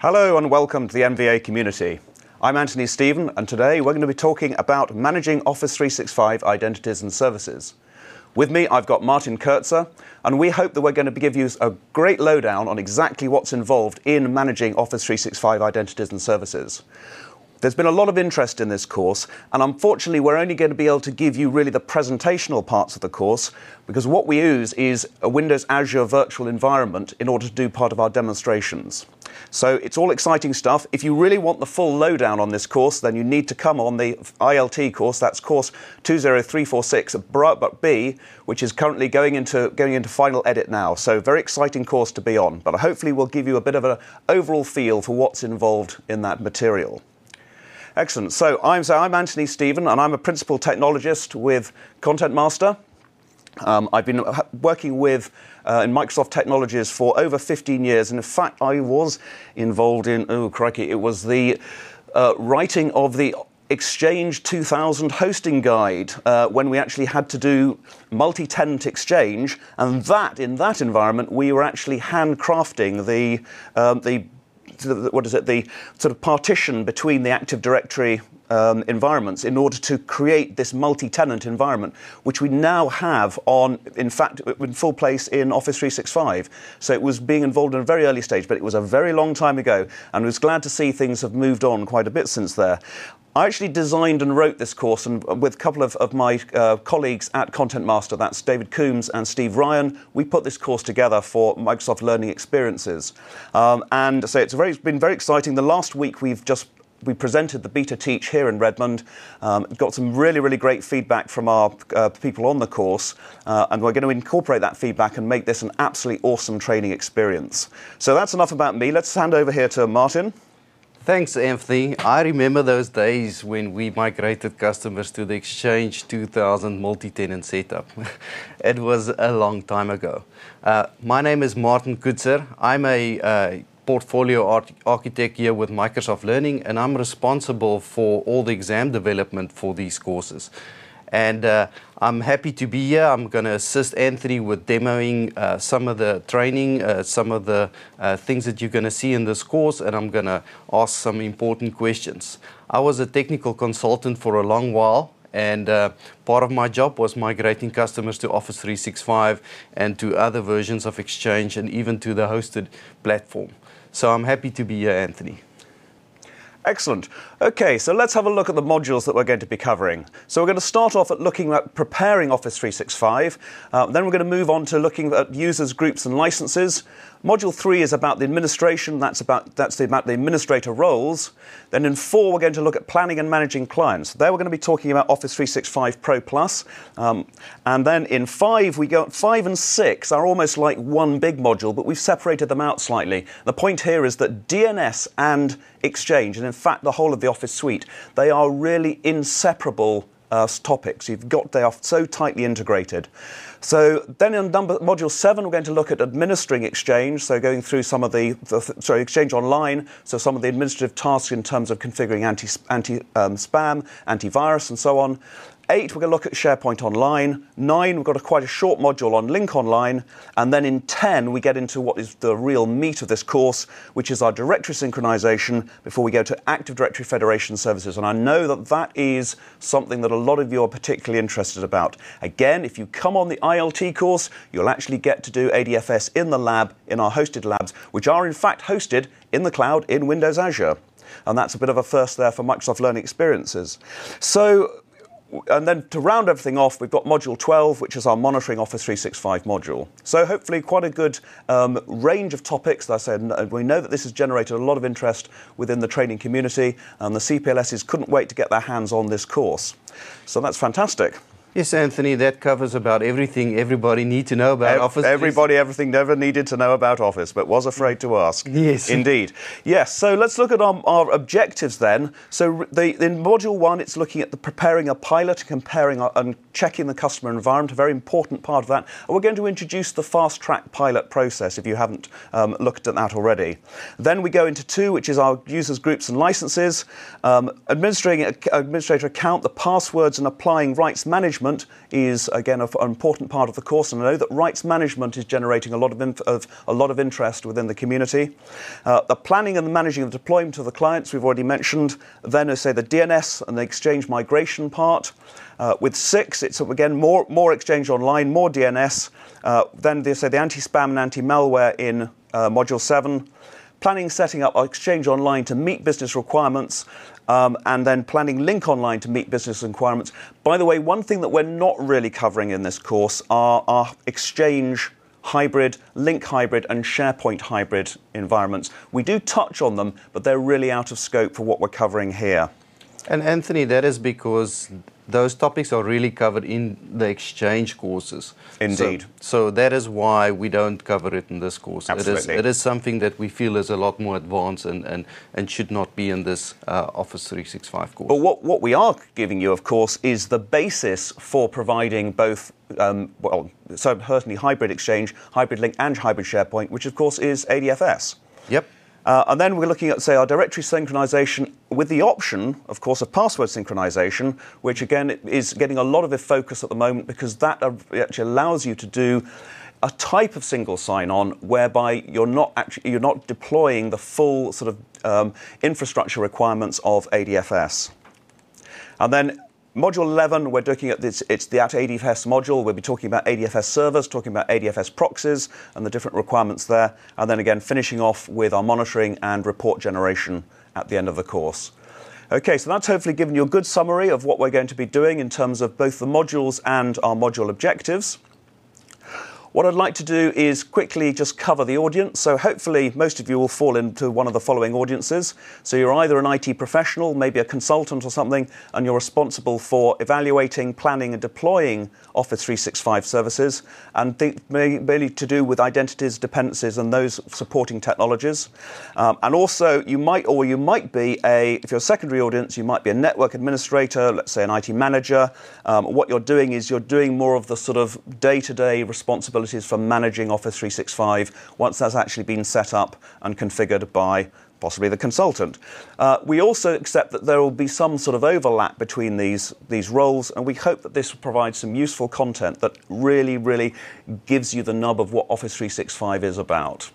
Hello and welcome to the MVA community. I'm Anthony Stephen, and today we're going to be talking about managing Office 365 identities and services. With me, I've got Martin Kurtzer, and we hope that we're going to give you a great lowdown on exactly what's involved in managing Office 365 identities and services. There's been a lot of interest in this course, and unfortunately we're only going to be able to give you really the presentational parts of the course, because what we use is a Windows Azure virtual environment in order to do part of our demonstrations. So it's all exciting stuff. If you really want the full lowdown on this course, then you need to come on the ILT course. That's course 20346 at B, which is currently going into final edit now. So very exciting course to be on, but hopefully we'll give you a bit of an overall feel for what's involved in that material. Excellent. So I'm Anthony Stephen, and I'm a principal technologist with Content Master. I've been working with in Microsoft Technologies for over 15 years, and in fact I was involved in, it was the writing of the Exchange 2000 hosting guide when we actually had to do multi-tenant Exchange, and in that environment we were actually handcrafting the sort of partition between the Active Directory environments in order to create this multi-tenant environment, which we now have in full place in Office 365. So it was being involved in a very early stage, but it was a very long time ago, and I was glad to see things have moved on quite a bit since there. I actually designed and wrote this course, and with a couple of my colleagues at Content Master, that's David Coombs and Steve Ryan, we put this course together for Microsoft Learning Experiences. And so it's been very exciting. The last week we presented the Beta Teach here in Redmond, got some really, really great feedback from our people on the course, and we're going to incorporate that feedback and make this an absolutely awesome training experience. So that's enough about me. Let's hand over here to Martin. Thanks, Anthony. I remember those days when we migrated customers to the Exchange 2000 multi-tenant setup. It was a long time ago. My name is Martin Kurtzer. I'm a portfolio architect here with Microsoft Learning, and I'm responsible for all the exam development for these courses. And I'm happy to be here. I'm going to assist Anthony with demoing some of the training, some of the things that you're going to see in this course, and I'm going to ask some important questions. I was a technical consultant for a long while, and part of my job was migrating customers to Office 365 and to other versions of Exchange and even to the hosted platform. So I'm happy to be here, Anthony. Excellent. Okay, so let's have a look at the modules that we're going to be covering. So we're going to start off at looking at preparing Office 365. Then we're going to move on to looking at users, groups, and licenses. Module 3 is about the administration. That's about the administrator roles. Then in 4, we're going to look at planning and managing clients. There we're going to be talking about Office 365 Pro Plus. And then in 5, 5 and 6 are almost like one big module, but we've separated them out slightly. The point here is that DNS and Exchange, and in fact the whole of the Office suite, they are really inseparable topics. They are so tightly integrated. So then in module 7, we're going to look at administering Exchange, so going through some of Exchange Online, so some of the administrative tasks in terms of configuring anti-spam, antivirus, and so on. 8, we're going to look at SharePoint Online. 9, we've got quite a short module on Lync Online. And then in 10, we get into what is the real meat of this course, which is our directory synchronization before we go to Active Directory Federation services. And I know that that is something that a lot of you are particularly interested about. Again, if you come on the ILT course, you'll actually get to do ADFS in the lab, in our hosted labs, which are in fact hosted in the cloud in Windows Azure. And that's a bit of a first there for Microsoft Learning Experiences. And then to round everything off, we've got Module 12, which is our Monitoring Office 365 module. So hopefully quite a good range of topics. As I said, we know that this has generated a lot of interest within the training community, and the CPLSs couldn't wait to get their hands on this course. So that's fantastic. Yes, Anthony, that covers about everything everybody needs to know about Office. Everything never needed to know about Office, but was afraid to ask. Yes. Indeed. Yes, so let's look at our objectives then. So in Module 1, it's looking at preparing a pilot, comparing and checking the customer environment, a very important part of that. And we're going to introduce the fast-track pilot process, if you haven't looked at that already. Then we go into 2, which is our users, groups, and licenses. Administrator account, the passwords, and applying rights management management is, again, an important part of the course, and I know that rights management is generating a lot of interest within the community. The planning and the managing of deployment of the clients we've already mentioned. Then, as say, the DNS and the Exchange migration part. With 6, it's again more Exchange Online, more DNS. Then they say the anti-spam and anti-malware in Module 7. Planning, setting up Exchange Online to meet business requirements, and then planning Link Online to meet business requirements. By the way, one thing that we're not really covering in this course are our Exchange hybrid, Link hybrid, and SharePoint hybrid environments. We do touch on them, but they're really out of scope for what we're covering here. And Anthony, that is because those topics are really covered in the Exchange courses. Indeed. So that is why we don't cover it in this course. Absolutely. It is something that we feel is a lot more advanced and should not be in this Office 365 course. But what we are giving you, of course, is the basis for providing both, certainly hybrid Exchange, hybrid Link, and hybrid SharePoint, which, of course, is ADFS. Yep. And then we're looking at, say, our directory synchronization with the option, of course, of password synchronization, which, again, is getting a lot of focus at the moment because that actually allows you to do a type of single sign-on whereby you're not deploying the full sort of infrastructure requirements of ADFS. And then Module 11, we're looking at this, it's the ADFS module. We'll be talking about ADFS servers, talking about ADFS proxies and the different requirements there. And then again, finishing off with our monitoring and report generation at the end of the course. Okay, so that's hopefully given you a good summary of what we're going to be doing in terms of both the modules and our module objectives. What I'd like to do is quickly just cover the audience. So hopefully most of you will fall into one of the following audiences. So you're either an IT professional, maybe a consultant or something, and you're responsible for evaluating, planning and deploying Office 365 services, and mainly to do with identities, dependencies and those supporting technologies. And also you might be if you're a secondary audience, you might be a network administrator, let's say an IT manager. What you're doing is you're doing more of the sort of day-to-day responsibilities for managing Office 365 once that's actually been set up and configured by possibly the consultant. We also accept that there will be some sort of overlap between these roles, and we hope that this will provide some useful content that really gives you the nub of what Office 365 is about.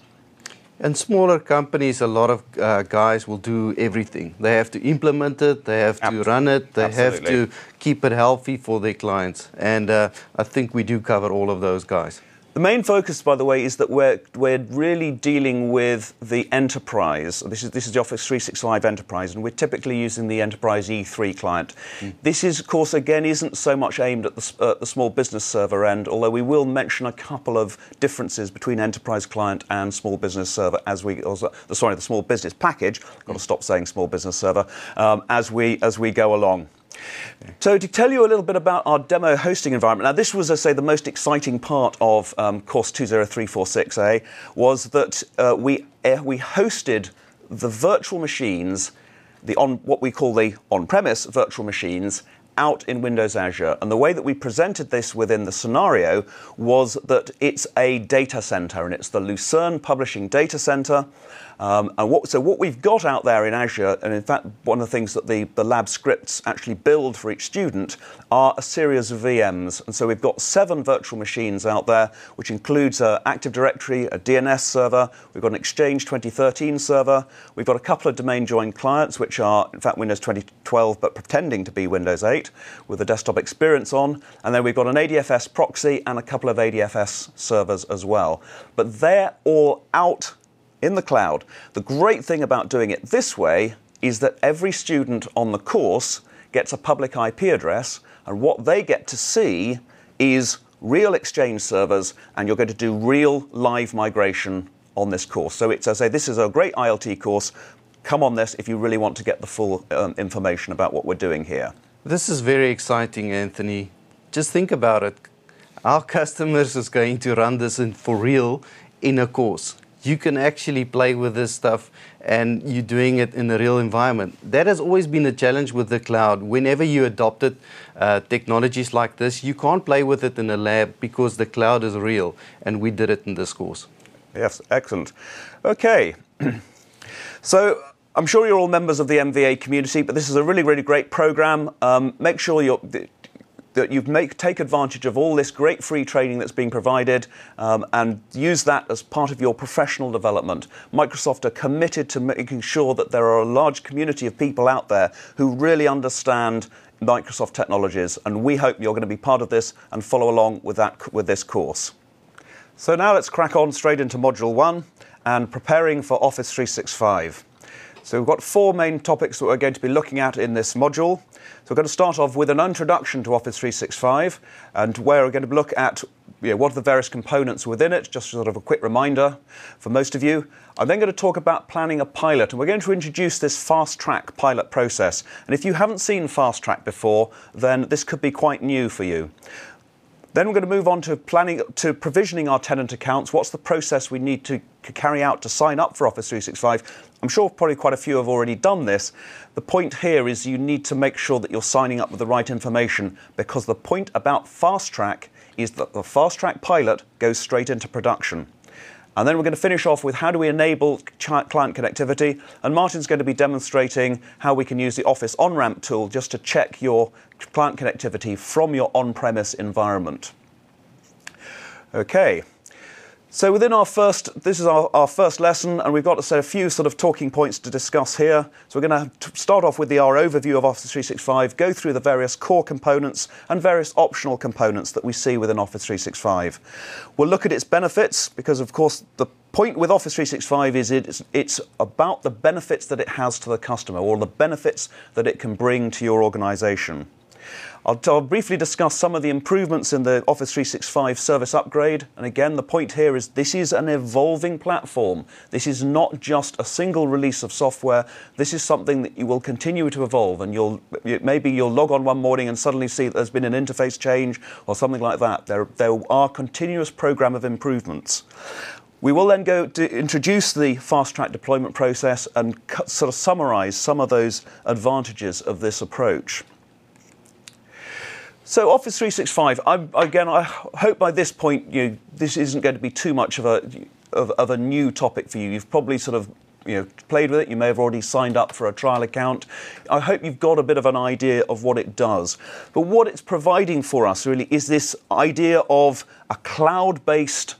In smaller companies, a lot of guys will do everything. They have to implement it, they have to run it, they have to keep it healthy for their clients. And I think we do cover all of those guys. The main focus, by the way, is that we're really dealing with the enterprise. This is the Office 365 Enterprise, and we're typically using the Enterprise E3 client. This is, of course, again, isn't so much aimed at the small business server end, although we will mention a couple of differences between Enterprise client and small business server the small business package. Got to stop saying small business server as we go along. So to tell you a little bit about our demo hosting environment, now this was, I say, the most exciting part of course 20346A was that we hosted the virtual machines, what we call the on-premise virtual machines, out in Windows Azure. And the way that we presented this within the scenario was that it's a data center, and it's the Lucerne Publishing Data Center. So what we've got out there in Azure, and in fact one of the things that the lab scripts actually build for each student, are a series of VMs. And so we've got 7 virtual machines out there, which includes an Active Directory, a DNS server, we've got an Exchange 2013 server, we've got a couple of domain joined clients, which are in fact Windows 2012 but pretending to be Windows 8 with a desktop experience on, and then we've got an ADFS proxy and a couple of ADFS servers as well. But they're all out in the cloud. The great thing about doing it this way is that every student on the course gets a public IP address, and what they get to see is real Exchange servers, and you're going to do real live migration on this course. So it's, as I say, this is a great ILT course. Come on this if you really want to get the full information about what we're doing here. This is very exciting, Anthony. Just think about it. Our customers is going to run this for real in a course. You can actually play with this stuff and you're doing it in a real environment. That has always been a challenge with the cloud. Whenever you adopted technologies like this, you can't play with it in a lab because the cloud is real, and we did it in this course. Yes, excellent. Okay. So I'm sure you're all members of the MVA community, but this is a really great program. Make sure that you take advantage of all this great free training that's being provided and use that as part of your professional development. Microsoft are committed to making sure that there are a large community of people out there who really understand Microsoft technologies, and we hope you're going to be part of this and follow along with this course. So now let's crack on straight into Module 1 and preparing for Office 365. So we've got 4 main topics that we're going to be looking at in this module. So we're going to start off with an introduction to Office 365, and where we're going to look at what are the various components within it, just sort of a quick reminder for most of you. I'm then going to talk about planning a pilot, and we're going to introduce this fast track pilot process. And if you haven't seen fast track before, then this could be quite new for you. Then we're going to move on to provisioning our tenant accounts. What's the process we need to carry out to sign up for Office 365? I'm sure probably quite a few have already done this. The point here is you need to make sure that you're signing up with the right information, because the point about Fast Track is that the Fast Track pilot goes straight into production. And then we're going to finish off with how do we enable client connectivity, and Martin's going to be demonstrating how we can use the Office On-Ramp tool just to check your client connectivity from your on-premise environment. Okay. So within this is our first lesson, and we've got a few sort of talking points to discuss here. So we're going to start off with our overview of Office 365, go through the various core components and various optional components that we see within Office 365. We'll look at its benefits, because of course the point with Office 365 is it's about the benefits that it has to the customer, or the benefits that it can bring to your organization. I'll briefly discuss some of the improvements in the Office 365 service upgrade. And again, the point here is this is an evolving platform. This is not just a single release of software. This is something that you will continue to evolve. And maybe you'll log on one morning and suddenly see that there's been an interface change or something like that. There are continuous program of improvements. We will then go to introduce the fast track deployment process and sort of summarize some of those advantages of this approach. So Office 365, I hope by this point this isn't going to be too much of a new topic for you. You've probably sort of played with it. You may have already signed up for a trial account. I hope you've got a bit of an idea of what it does. But what it's providing for us really is this idea of a cloud-based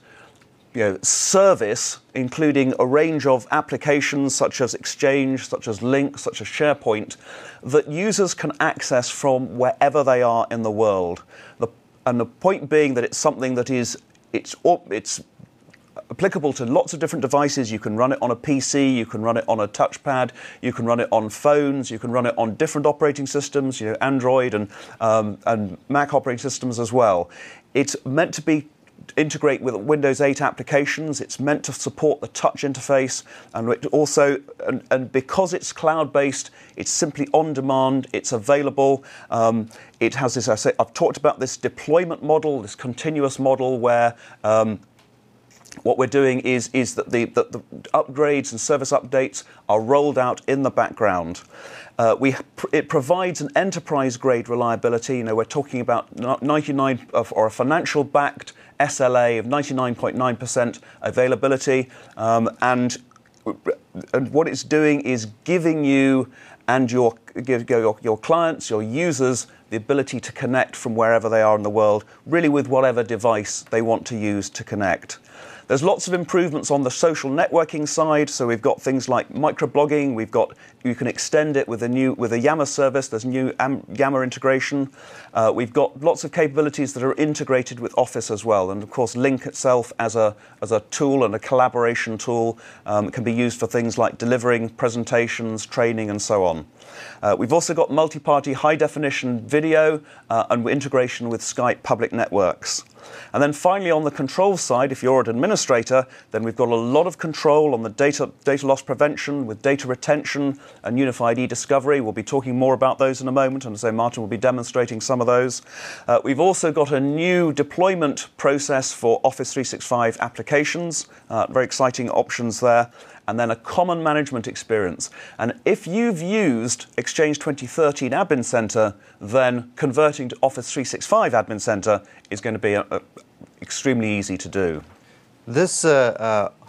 service, including a range of applications such as Exchange, such as Lync, such as SharePoint, that users can access from wherever they are in the world. And the point being that it's something that it's applicable to lots of different devices. You can run it on a PC, you can run it on a touchpad, you can run it on phones, you can run it on different operating systems, Android and Mac operating systems as well. It's meant to integrate with Windows 8 applications. It's meant to support the touch interface, and it also, and because it's cloud-based, it's simply on demand. It's available. It has this. I've talked about this deployment model, this continuous model, where what we're doing is that the upgrades and service updates are rolled out in the background. It provides an enterprise-grade reliability. We're talking about 99 or a financial-backed SLA of 99.9% availability, and what it's doing is giving you and your clients, your users, the ability to connect from wherever they are in the world, really with whatever device they want to use to connect. There's lots of improvements on the social networking side. So we've got things like microblogging. You can extend it with a Yammer service. There's new Yammer integration. We've got lots of capabilities that are integrated with Office as well. And of course, Lync itself as a tool and a collaboration tool can be used for things like delivering presentations, training, and so on. We've also got multi-party high-definition video and integration with Skype public networks. And then finally, on the control side, if you're an administrator, then we've got a lot of control on the data loss prevention with data retention and unified e-discovery. We'll be talking more about those in a moment, and so Martin will be demonstrating some of those. We've also got a new deployment process for Office 365 applications, very exciting options there. And then a common management experience. And if you've used Exchange 2013 Admin Center, then converting to Office 365 Admin Center is going to be extremely easy to do. This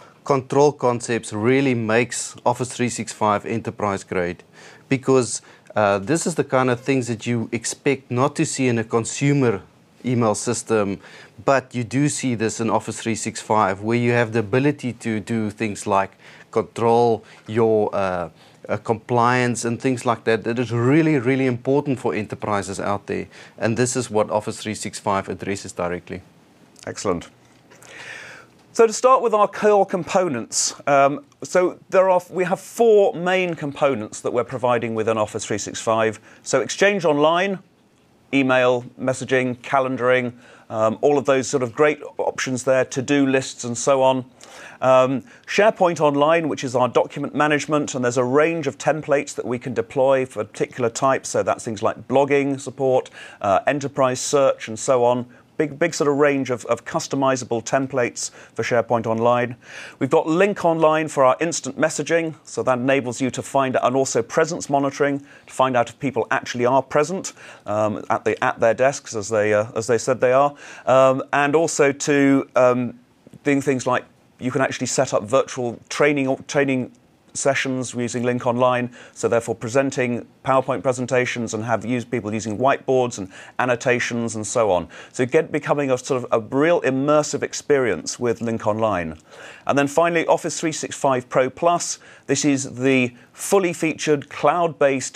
control concepts really makes Office 365 enterprise grade, because This is the kind of things that you expect not to see in a consumer email system, but you do see this in Office 365, where you have the ability to do things like control your compliance and things like that. That is really, really important for enterprises out there. And this is what Office 365 addresses directly. Excellent. So to start with our core components, we have four main components that we're providing within Office 365. So Exchange Online, email, messaging, calendaring, all of those sort of great options there, to-do lists and so on. SharePoint Online, which is our document management, and there's a range of templates that we can deploy for particular types. So that's things like blogging support, enterprise search, and so on. Big sort of range of customizable templates for SharePoint Online. We've got Lync Online for our instant messaging, so that enables you to find out, and also presence monitoring, to find out if people actually are present at their desks as they said they are, and also to doing things like you can actually set up virtual training sessions using Lync Online, so therefore presenting PowerPoint presentations and have people using whiteboards and annotations and so on. So becoming a sort of a real immersive experience with Lync Online. And then finally, Office 365 Pro Plus. This is the fully featured cloud-based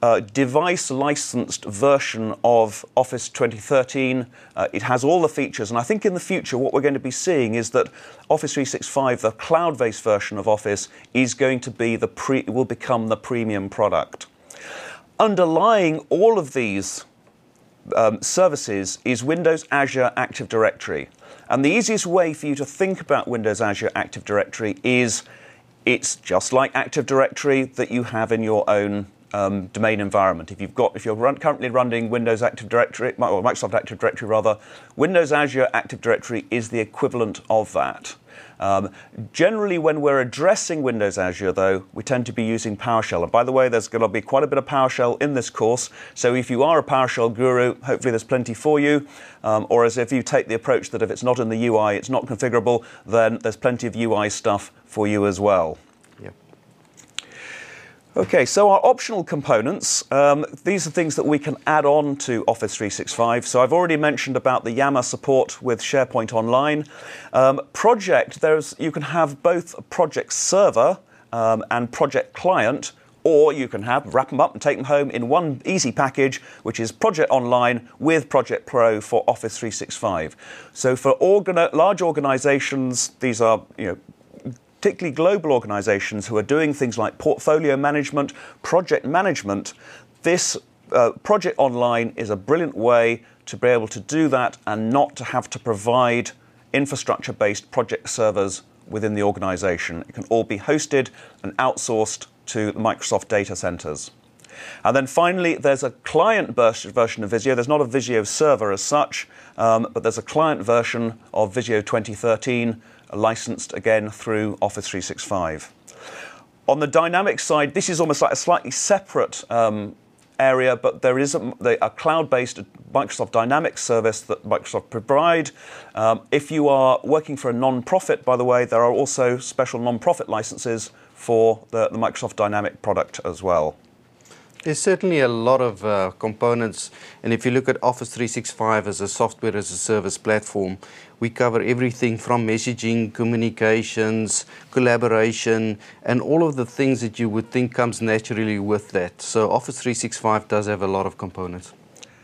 device-licensed version of Office 2013. It has all the features, and I think in the future what we're going to be seeing is that Office 365, the cloud-based version of Office, is going to be will become the premium product. Underlying all of these services is Windows Azure Active Directory, and the easiest way for you to think about Windows Azure Active Directory is it's just like Active Directory that you have in your own domain environment. If you're currently running Windows Active Directory, or Microsoft Active Directory rather, Windows Azure Active Directory is the equivalent of that. Generally, when we're addressing Windows Azure, though, we tend to be using PowerShell. And by the way, there's going to be quite a bit of PowerShell in this course. So if you are a PowerShell guru, hopefully there's plenty for you. Or as if you take the approach that if it's not in the UI, it's not configurable, then there's plenty of UI stuff for you as well. Okay, so our optional components, these are things that we can add on to Office 365. So I've already mentioned about the Yammer support with SharePoint Online. Project, you can have both a project server and project client, or you can wrap them up and take them home in one easy package, which is Project Online with Project Pro for Office 365. So for large organizations, these are, particularly global organizations who are doing things like portfolio management, project management, this Project Online is a brilliant way to be able to do that and not to have to provide infrastructure-based project servers within the organization. It can all be hosted and outsourced to the Microsoft data centers. And then finally, there's a client version of Visio. There's not a Visio server as such, but there's a client version of Visio 2013, licensed again through Office 365. On the Dynamics side, this is almost like a slightly separate area, but there is a cloud-based Microsoft Dynamics service that Microsoft provide. If you are working for a non-profit, by the way, there are also special non-profit licenses for the Microsoft Dynamic product as well. There's certainly a lot of components, and if you look at Office 365 as a software as a service platform, we cover everything from messaging, communications, collaboration, and all of the things that you would think comes naturally with that. So Office 365 does have a lot of components.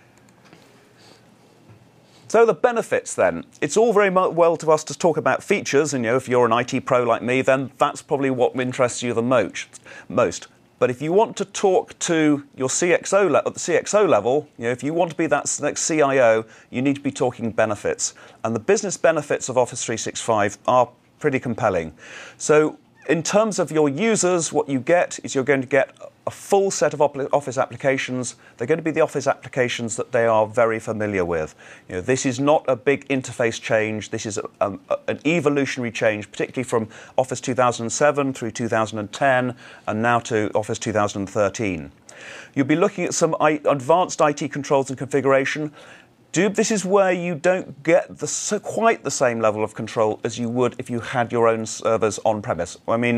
So the benefits then. It's all very well to us to talk about features, and if you're an IT pro like me, then that's probably what interests you the most. But if you want to talk to your CXO at the CXO level, if you want to be that next CIO, you need to be talking benefits. And the business benefits of Office 365 are pretty compelling. So in terms of your users, what you get is you're going to get a full set of Office applications. They're going to be the Office applications that they are very familiar with. This is not a big interface change. This is an evolutionary change, particularly from Office 2007 through 2010 and now to Office 2013. You'll be looking at some advanced IT controls and configuration. This is where you don't get quite the same level of control as you would if you had your own servers on-premise. I mean,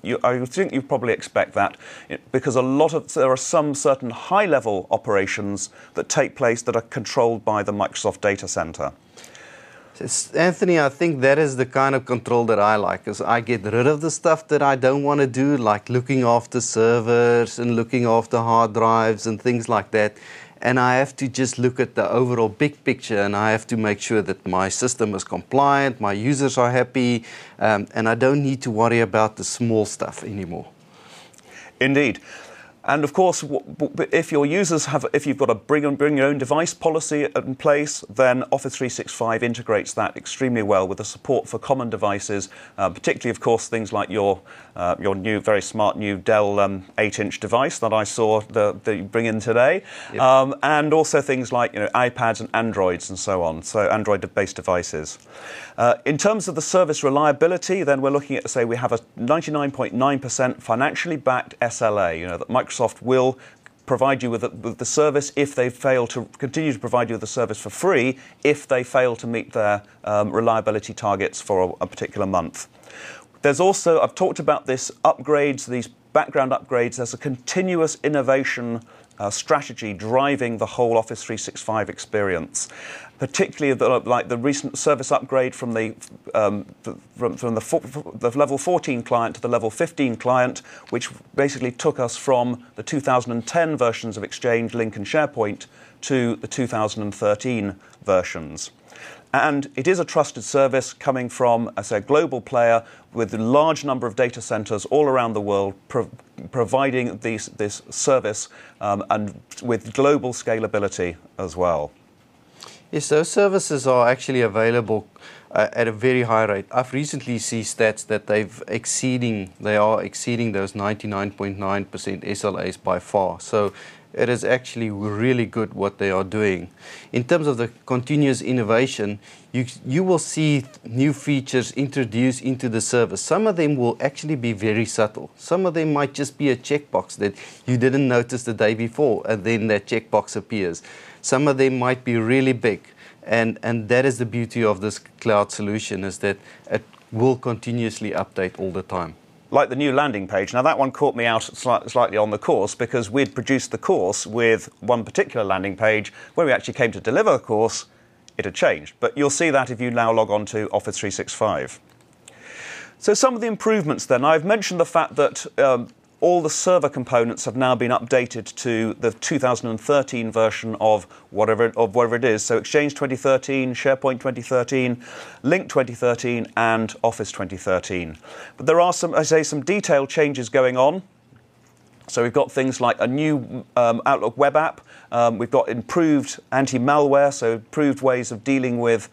I think you probably expect that because there are some certain high-level operations that take place that are controlled by the Microsoft data center. Anthony, I think that is the kind of control that I like, because I get rid of the stuff that I don't want to do, like looking after servers and looking after hard drives and things like that. And I have to just look at the overall big picture, and I have to make sure that my system is compliant, my users are happy, and I don't need to worry about the small stuff anymore. Indeed. And of course, if your users if you've got a bring your own device policy in place, then Office 365 integrates that extremely well with the support for common devices, particularly, of course, things like your new, very smart new Dell 8-inch device that I saw that you bring in today, yep. And also things like iPads and Androids and so on, so Android-based devices. In terms of the service reliability, then we're looking at, say, we have a 99.9% financially backed SLA, that Microsoft will provide you with the service if they fail to continue to provide you with the service for free if they fail to meet their reliability targets for a particular month. There's also, I've talked about these background upgrades. There's a continuous innovation strategy driving the whole Office 365 experience, particularly like the recent service upgrade from the level 14 client to the level 15 client, which basically took us from the 2010 versions of Exchange, Lync and SharePoint to the 2013 versions. And it is a trusted service coming from, as a global player with a large number of data centers all around the world providing this service and with global scalability as well. Yes, those services are actually available at a very high rate. I've recently seen stats that they are exceeding those 99.9% SLAs by far. So it is actually really good what they are doing. In terms of the continuous innovation, you will see new features introduced into the service. Some of them will actually be very subtle. Some of them might just be a checkbox that you didn't notice the day before, and then that checkbox appears. Some of them might be really big, and that is the beauty of this cloud solution, is that it will continuously update all the time. Like the new landing page. Now, that one caught me out slightly on the course because we'd produced the course with one particular landing page. When we actually came to deliver the course, it had changed. But you'll see that if you now log on to Office 365. So some of the improvements then. I've mentioned the fact that all the server components have now been updated to the 2013 version of whatever it is. So Exchange 2013, SharePoint 2013, Lync 2013, and Office 2013. But there are some detailed changes going on. So we've got things like a new Outlook web app. We've got improved anti-malware, so improved ways of dealing with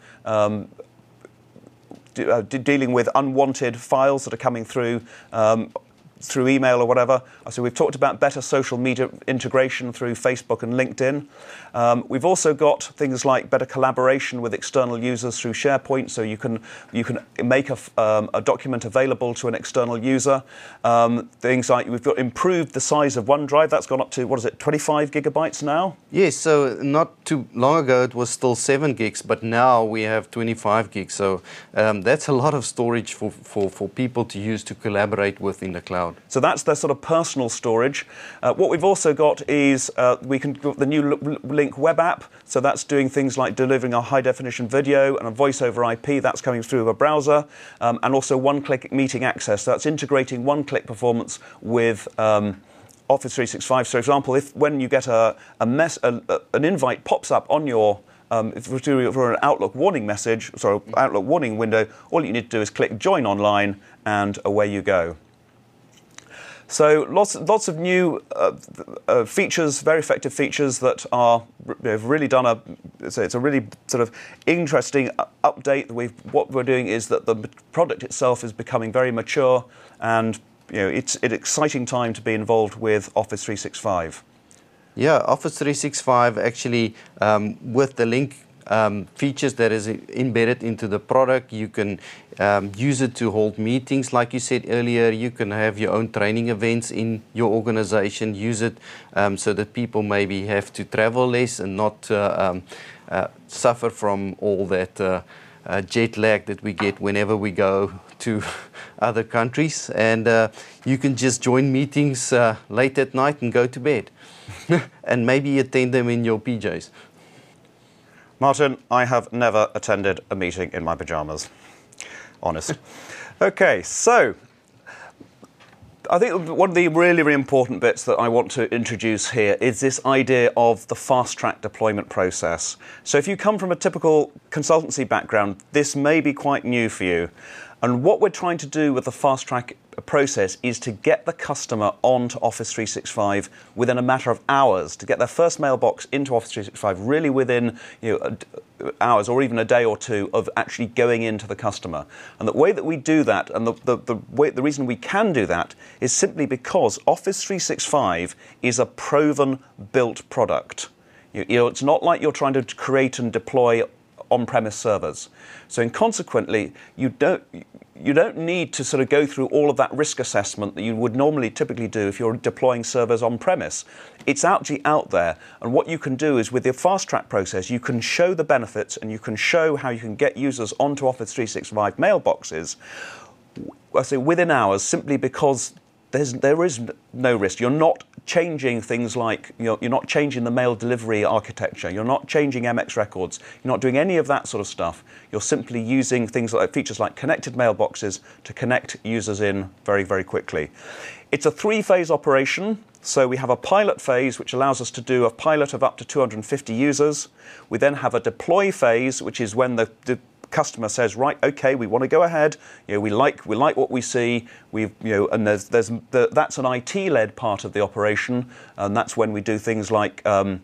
unwanted files that are coming through email or whatever. So we've talked about better social media integration through Facebook and LinkedIn. We've also got things like better collaboration with external users through SharePoint, so you can make a document available to an external user. Things like we've got improved the size of OneDrive. That's gone up to, 25 gigabytes now? Yes, so not too long ago it was still 7 gigs, but now we have 25 gigs. So that's a lot of storage for people to use to collaborate with in the cloud. So that's their sort of personal storage. What we've also got is the new Lync web app. So that's doing things like delivering a high-definition video and a voice-over IP. That's coming through a browser. And also one-click meeting access. So that's integrating one-click performance with Office 365. So, for example, when you get an invite pops up on your for an Outlook warning Outlook warning window, all you need to do is click Join Online, and away you go. So lots of new features, very effective features that have really done it's a really sort of interesting update. What we're doing is that the product itself is becoming very mature, and it's an exciting time to be involved with Office 365. Yeah, Office 365 actually with the Lync features that is embedded into the product. You can use it to hold meetings, like you said earlier. You can have your own training events in your organization. Use it so that people maybe have to travel less and not suffer from all that jet lag that we get whenever we go to other countries. And you can just join meetings late at night and go to bed and maybe attend them in your PJs. Martin, I have never attended a meeting in my pyjamas. Honest. Okay, so I think one of the really, really important bits that I want to introduce here is this idea of the fast-track deployment process. So if you come from a typical consultancy background, this may be quite new for you. And what we're trying to do with the fast-track process is to get the customer onto Office 365 within a matter of hours, to get their first mailbox into Office 365 really within hours or even a day or two of actually going into the customer. And the way that we do that, and the reason we can do that, is simply because Office 365 is a proven built product. It's not like you're trying to create and deploy on-premise servers. So consequently, you don't need to sort of go through all of that risk assessment that you would normally typically do if you're deploying servers on-premise. It's actually out there, and what you can do is with the fast-track process, you can show the benefits and you can show how you can get users onto Office 365 mailboxes, I say within hours, simply because there is no risk. You're not changing things like, you're not changing the mail delivery architecture. You're not changing MX records. You're not doing any of that sort of stuff. You're simply using things like features like connected mailboxes to connect users in very, very quickly. It's a three-phase operation. So we have a pilot phase, which allows us to do a pilot of up to 250 users. We then have a deploy phase, which is when the customer says, right, okay, we want to go ahead. We like what we see. And that's an IT-led part of the operation, and that's when we do things like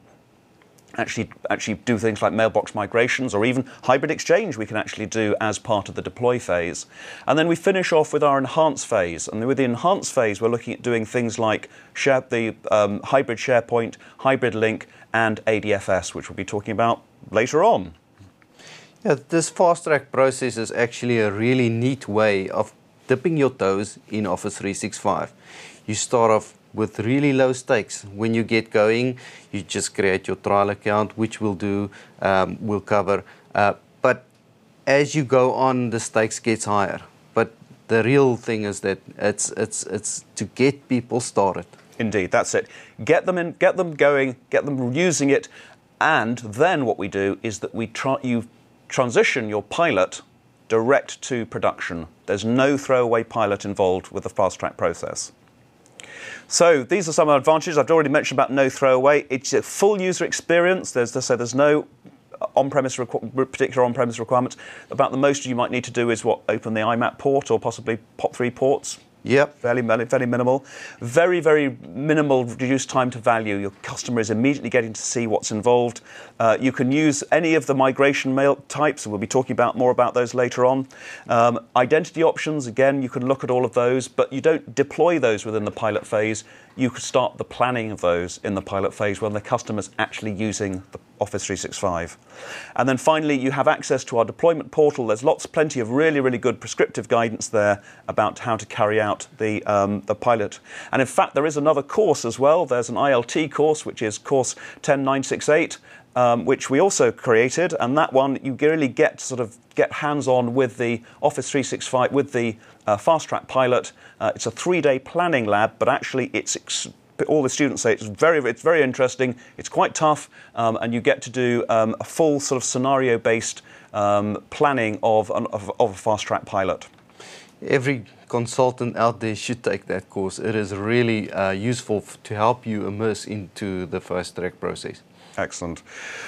actually do things like mailbox migrations, or even hybrid exchange we can actually do as part of the deploy phase. And then we finish off with our enhance phase. And with the enhance phase, we're looking at doing things like hybrid SharePoint, hybrid link, and ADFS, which we'll be talking about later on. Yeah, this fast-track process is actually a really neat way of dipping your toes in Office 365. You start off with really low stakes. When you get going, you just create your trial account, which we'll cover. But as you go on, the stakes gets higher. But the real thing is that it's to get people started. Indeed, that's it. Get them in, get them going, get them using it, and then what we do is that you transition your pilot direct to production. There's no throwaway pilot involved with the fast-track process. So these are some advantages. I've already mentioned about no throwaway. It's a full user experience. There's no particular on-premise requirements. About the most you might need to do is open the IMAP port or possibly POP3 ports. Yep. Fairly minimal. Very, very minimal reduced time to value. Your customer is immediately getting to see what's involved. You can use any of the migration mail types, and we'll be talking more about those later on. Identity options, again, you can look at all of those, but you don't deploy those within the pilot phase. You could start the planning of those in the pilot phase when the customer's actually using the Office 365. And then finally, you have access to our deployment portal. There's plenty of really, really good prescriptive guidance there about how to carry out the pilot. And in fact, there is another course as well. There's an ILT course, which is course 10968, which we also created. And that one, you really get hands-on with the Office 365, with the fast-track pilot. It's a 3-day planning lab, but actually all the students say it's very interesting, it's quite tough, and you get to do a full sort of scenario-based planning of a fast-track pilot. Every consultant out there should take that course. It is really useful to help you immerse into the fast-track process. Excellent.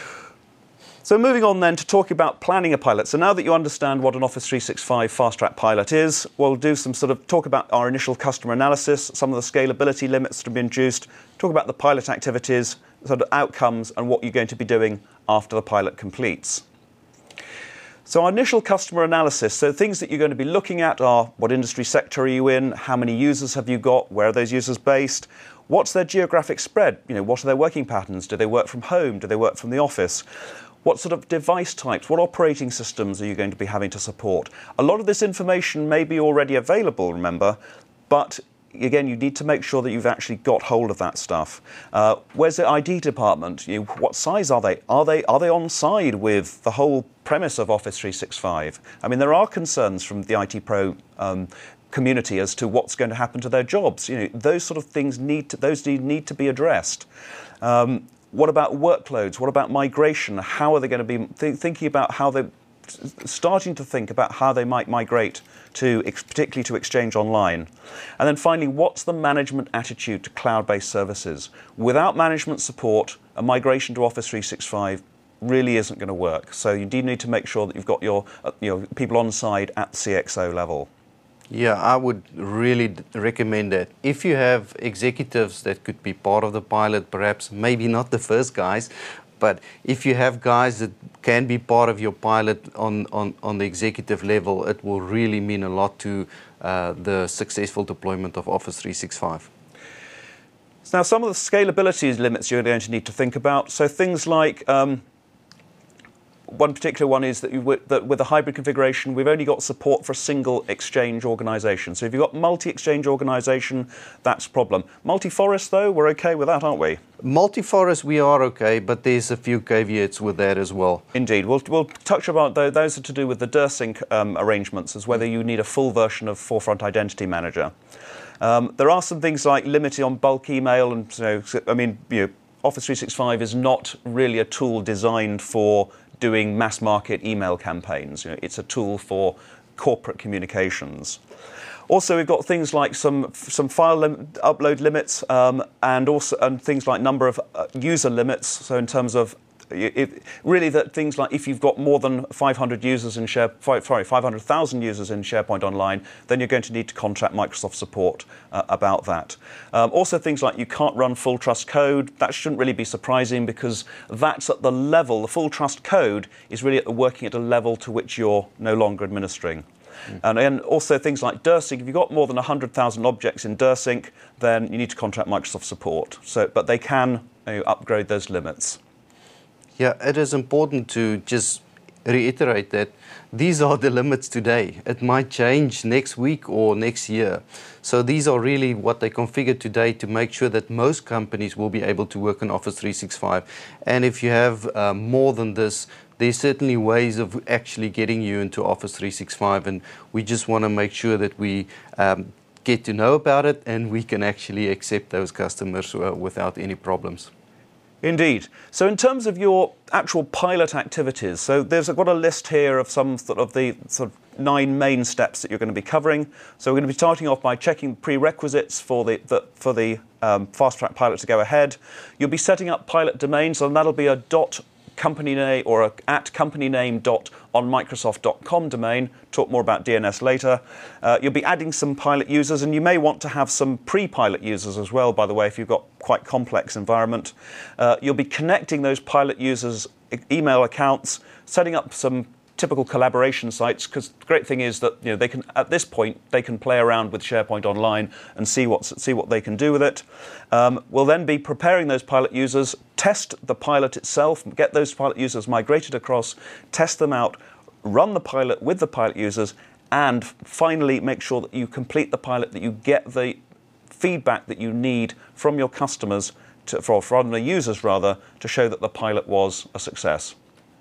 So moving on then to talk about planning a pilot. So now that you understand what an Office 365 fast-track pilot is, we'll do some talk about our initial customer analysis, some of the scalability limits that have been introduced, talk about the pilot activities, sort of outcomes, and what you're going to be doing after the pilot completes. So our initial customer analysis, so things that you're going to be looking at are what industry sector are you in, how many users have you got, where are those users based, what's their geographic spread, what are their working patterns, do they work from home, do they work from the office? What sort of device types, what operating systems are you going to be having to support? A lot of this information may be already available, remember, but again, you need to make sure that you've actually got hold of that stuff. Where's the IT department? What size are they? Are they on side with the whole premise of Office 365? I mean, there are concerns from the IT Pro community as to what's going to happen to their jobs. Those sort of things need to be addressed. What about workloads? What about migration? How are they going to be thinking about how they starting to think about how they might migrate particularly to Exchange Online? And then finally, what's the management attitude to cloud-based services? Without management support, a migration to Office 365 really isn't going to work. So you do need to make sure that you've got your people on side at the CXO level. Yeah, I would really recommend that. If you have executives that could be part of the pilot, perhaps maybe not the first guys, but if you have guys that can be part of your pilot on the executive level, it will really mean a lot to the successful deployment of Office 365. Now, some of the scalability limits you're going to need to think about. So things like one particular one is that with a hybrid configuration, we've only got support for a single Exchange organisation. So if you've got multi-Exchange organisation, that's a problem. Multi-Forest, though, we're OK with that, aren't we? Multi-Forest, we are OK, but there's a few caveats with that as well. Indeed. We'll touch about those are to do with the DirSync arrangements, as whether you need a full version of Forefront Identity Manager. There are some things like limiting on bulk email, and Office 365 is not really a tool designed for doing mass market email campaigns. It's a tool for corporate communications. Also, we've got things like some file upload limits and things like number of user limits. So in terms of really that things like if you've got more than 500,000 users in SharePoint Online, then you're going to need to contact Microsoft support about that. Also things like you can't run full trust code. That shouldn't really be surprising because that's at the level, the full trust code is really working at a level to which you're no longer administering. And then also things like DirSync. If you've got more than 100,000 objects in DirSync, then you need to contact Microsoft support. But they can upgrade those limits. Yeah, it is important to just reiterate that these are the limits today. It might change next week or next year. So these are really what they configured today to make sure that most companies will be able to work on Office 365. And if you have more than this, there's certainly ways of actually getting you into Office 365. And we just want to make sure that we get to know about it and we can actually accept those customers without any problems. Indeed. So in terms of your actual pilot activities, so I've got a list here of some of the 9 main steps that you're going to be covering. So we're going to be starting off by checking prerequisites for the fast track pilot to go ahead. You'll be setting up pilot domains, and that'll be a .company name or a @companyname.onmicrosoft.com domain. Talk more about DNS later. You'll be adding some pilot users, and you may want to have some pre-pilot users as well, by the way, if you've got quite complex environment. You'll be connecting those pilot users' email accounts, setting up some typical collaboration sites, because the great thing is that they can, at this point, they can play around with SharePoint Online and see what they can do with it. We'll then be preparing those pilot users, test the pilot itself, get those pilot users migrated across, test them out, run the pilot with the pilot users, and finally make sure that you complete the pilot, that you get the feedback that you need from your customers, from the users rather, to show that the pilot was a success.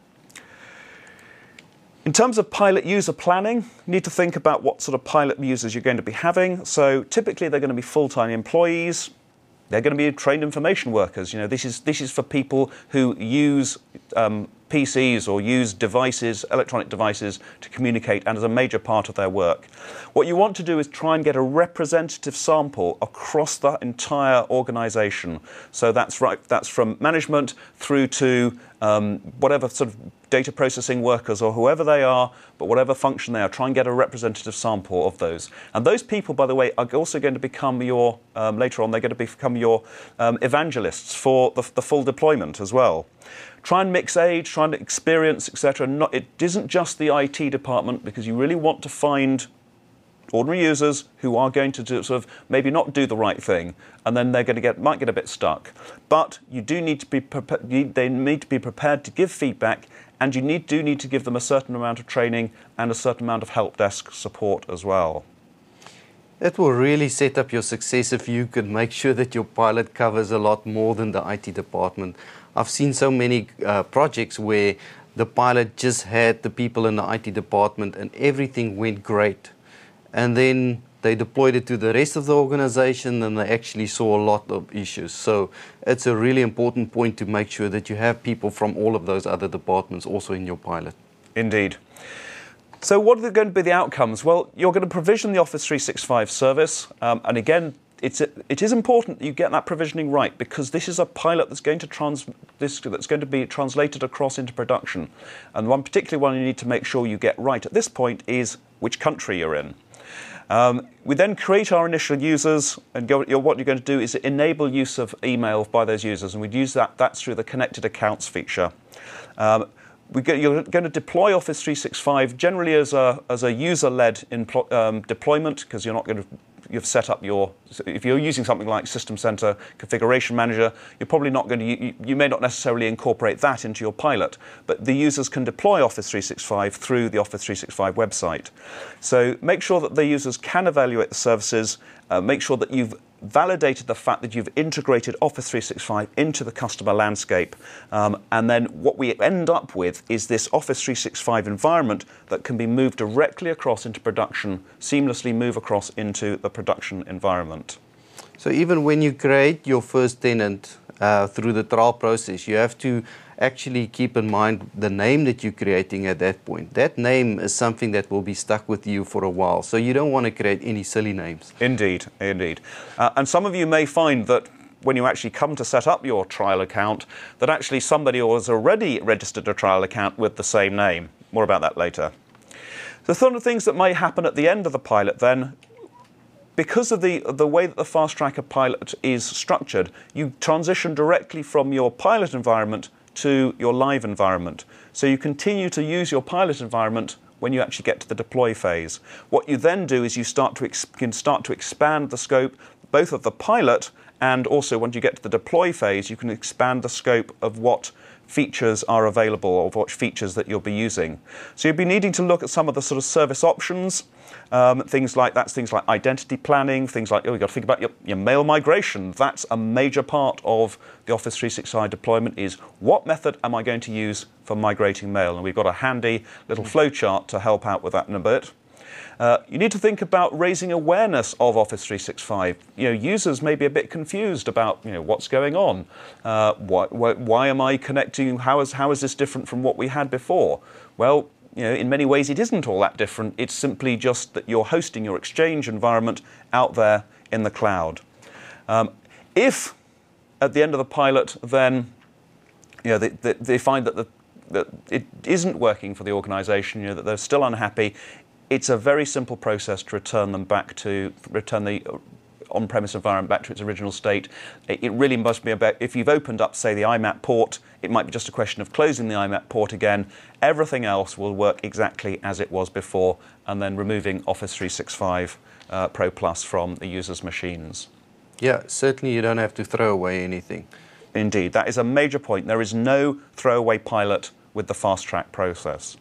In terms of pilot user planning, you need to think about what sort of pilot users you're going to be having. So typically they're going to be full-time employees. They're going to be trained information workers. This is for people who use PCs or use devices, electronic devices, to communicate and as a major part of their work. What you want to do is try and get a representative sample across the entire organization. So that's from management through to whatever sort of data processing workers or whoever they are, but whatever function they are, try and get a representative sample of those. And those people, by the way, are also going to become your, later on, they're going to become your evangelists for the full deployment as well. Try and mix age, try and experience, etc. It isn't just the IT department, because you really want to find ordinary users who are going to maybe not do the right thing, and then they're going to might get a bit stuck. But you do need to be they need to be prepared to give feedback, and you do need to give them a certain amount of training and a certain amount of help desk support as well. It will really set up your success if you could make sure that your pilot covers a lot more than the IT department. I've seen so many projects where the pilot just had the people in the IT department and everything went great. And then they deployed it to the rest of the organization and they actually saw a lot of issues. So it's a really important point to make sure that you have people from all of those other departments also in your pilot. Indeed. So what are going to be the outcomes? Well, you're going to provision the Office 365 service. And again, it is important that you get that provisioning right, because this is a pilot that's going to be translated across into production. And one particular one you need to make sure you get right at this point is which country you're in. We then create our initial users, and what you're going to do is enable use of email by those users, and we'd use that's through the connected accounts feature. You're going to deploy Office 365 generally as a user-led deployment, because you've set up if you're using something like System Center Configuration Manager, you're probably not going to, you may not necessarily incorporate that into your pilot, but the users can deploy Office 365 through the Office 365 website. So make sure that the users can evaluate the services, make sure that you've validated the fact that you've integrated Office 365 into the customer landscape. And then what we end up with is this Office 365 environment that can be moved directly across into production, seamlessly move across into the production environment. So even when you create your first tenant through the trial process, you have to actually keep in mind the name that you're creating at that point. That name is something that will be stuck with you for a while, so you don't want to create any silly names. Indeed, indeed. And some of you may find that when you actually come to set up your trial account, that actually somebody has already registered a trial account with the same name. More about that later. So some of the things that may happen at the end of the pilot then, because of the way that the Fast Tracker pilot is structured, you transition directly from your pilot environment to your live environment. So you continue to use your pilot environment when you actually get to the deploy phase. What you then do is you can start to expand the scope both of the pilot, and also once you get to the deploy phase, you can expand the scope of what features are available, or what features that you'll be using. So you'll be needing to look at some of the sort of service options, things like identity planning, things like, you've got to think about your mail migration. That's a major part of the Office 365 deployment, is what method am I going to use for migrating mail? And we've got a handy little flowchart to help out with that in a bit. You need to think about raising awareness of Office 365. Users may be a bit confused about what's going on. Why am I connecting? How is this different from what we had before? Well, in many ways it isn't all that different. It's simply just that you're hosting your Exchange environment out there in the cloud. If at the end of the pilot, then they find that it isn't working for the organisation, that they're still unhappy, it's a very simple process to return the on-premise environment back to its original state. It really must be about, if you've opened up, say, the IMAP port, it might be just a question of closing the IMAP port again. Everything else will work exactly as it was before, and then removing Office 365 Pro Plus from the user's machines. Yeah, certainly you don't have to throw away anything. Indeed, that is a major point. There is no throwaway pilot with the fast track process.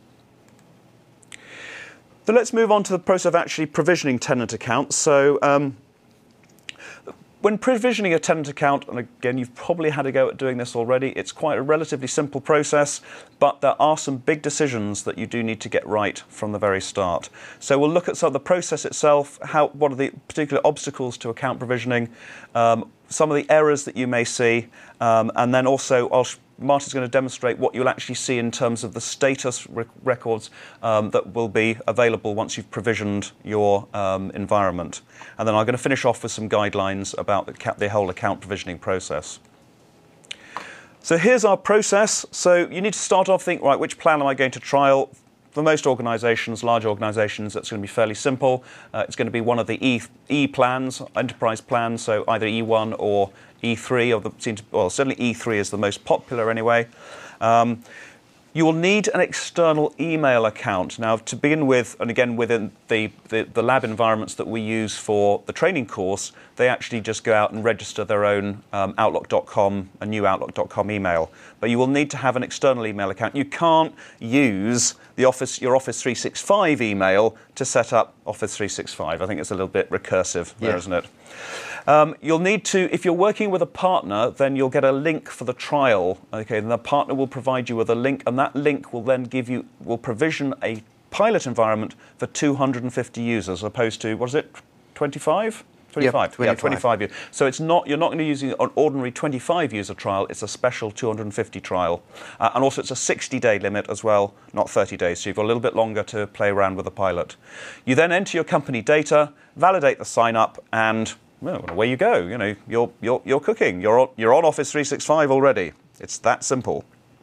So let's move on to the process of actually provisioning tenant accounts. So when provisioning a tenant account, and again, you've probably had a go at doing this already, it's quite a relatively simple process, but there are some big decisions that you do need to get right from the very start. So we'll look at some of the process itself, what are the particular obstacles to account provisioning, some of the errors that you may see, and then also Martin's going to demonstrate what you'll actually see in terms of the status records that will be available once you've provisioned your environment. And then I'm going to finish off with some guidelines about the whole account provisioning process. So here's our process. So you need to start off, think, right, which plan am I going to trial? For most organisations, large organisations, that's going to be fairly simple. It's going to be one of the E plans, enterprise plans, so either E1 or E3, or certainly E3 is the most popular anyway. You You will need an external email account. Now, to begin with, and again within the lab environments that we use for the training course, they actually just go out and register their own Outlook.com, a new Outlook.com email. But you will need to have an external email account. You can't use your Office 365 email to set up Office 365. I think it's a little bit recursive there, isn't it? You'll need to, if you're working with a partner, then you'll get a link for the trial. Okay, and the partner will provide you with a link, and that link will then will provision a pilot environment for 250 users, as opposed to, what is it, 25? 25. Yeah, 25 users. So you're not going to use an ordinary 25 user trial, it's a special 250 trial. And also it's a 60-day limit as well, not 30 days, so you've got a little bit longer to play around with the pilot. You then enter your company data, validate the sign up, and well, away you go. You know, you're cooking. You're on Office 365 already. It's that simple.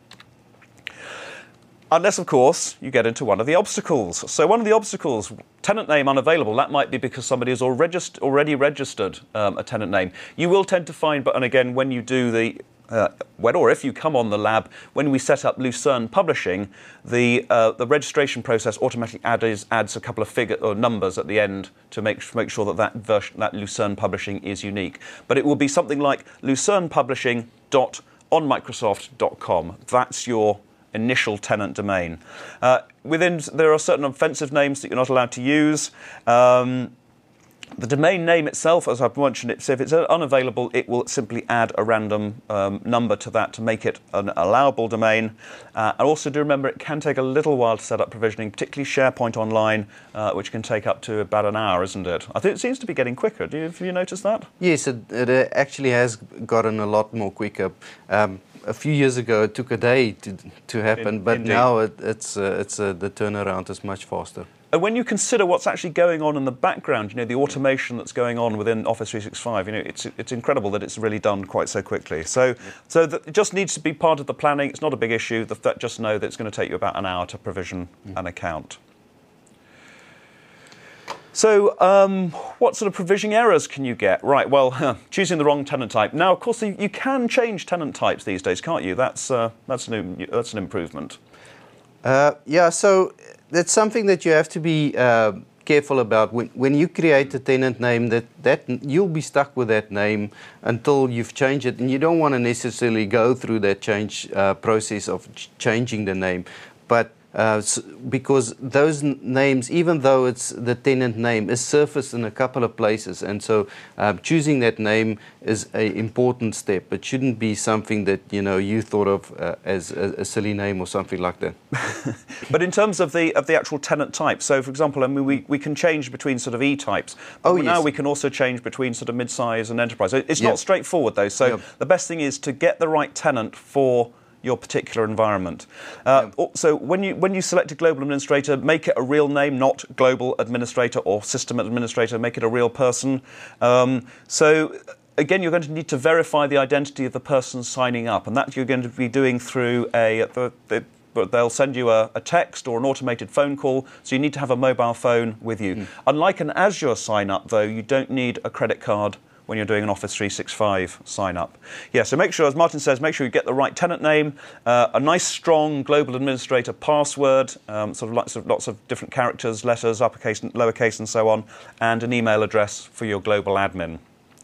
Unless, of course, you get into one of the obstacles. So one of the obstacles, tenant name unavailable, that might be because somebody has already registered a tenant name. You will tend to find, and again, when you do the or if you come on the lab, when we set up Lucerne Publishing, the registration process automatically adds a couple of numbers at the end to make sure that Lucerne Publishing is unique. But it will be something like lucernpublishing.onmicrosoft.com. That's your initial tenant domain. There are certain offensive names that you're not allowed to use. The domain name itself, as I've mentioned, if it's unavailable, it will simply add a random number to that to make it an allowable domain. And also do remember it can take a little while to set up provisioning, particularly SharePoint Online, which can take up to about an hour, isn't it? I think it seems to be getting quicker. Have you noticed that? Yes, it actually has gotten a lot more quicker. A few years ago, it took a day to happen, but indeed. Now the turnaround is much faster. And when you consider what's actually going on in the background, you know, the automation that's going on within Office 365, you know, it's incredible that it's really done quite so quickly. So it just needs to be part of the planning. It's not a big issue. Just know that it's going to take you about an hour to provision an account. So what sort of provisioning errors can you get? Right, well, choosing the wrong tenant type. Now, of course, you can change tenant types these days, can't you? That's an improvement. Yeah, so that's something that you have to be careful about. When you create a tenant name, that you'll be stuck with that name until you've changed it, and you don't want to necessarily go through that change process of changing the name. But because those names, even though it's the tenant name, is surfaced in a couple of places, and so choosing that name is an important step. It shouldn't be something that you thought of as a silly name or something like that. But in terms of the actual tenant type, so for example, I mean, we can change between sort of E-types. But now we can also change between sort of mid-size and enterprise. It's not straightforward though. So the best thing is to get the right tenant for your particular environment. So when you select a global administrator, make it a real name, not global administrator or system administrator. Make it a real person. So again, you're going to need to verify the identity of the person signing up, and that you're going to be doing through they'll send you a text or an automated phone call, so you need to have a mobile phone with you. Unlike an Azure sign-up, though, you don't need a credit card when you're doing an Office 365 sign-up. Yeah, so make sure, as Martin says, make sure you get the right tenant name, a nice, strong global administrator password, lots of different characters, letters, uppercase, lowercase, and so on, and an email address for your global admin.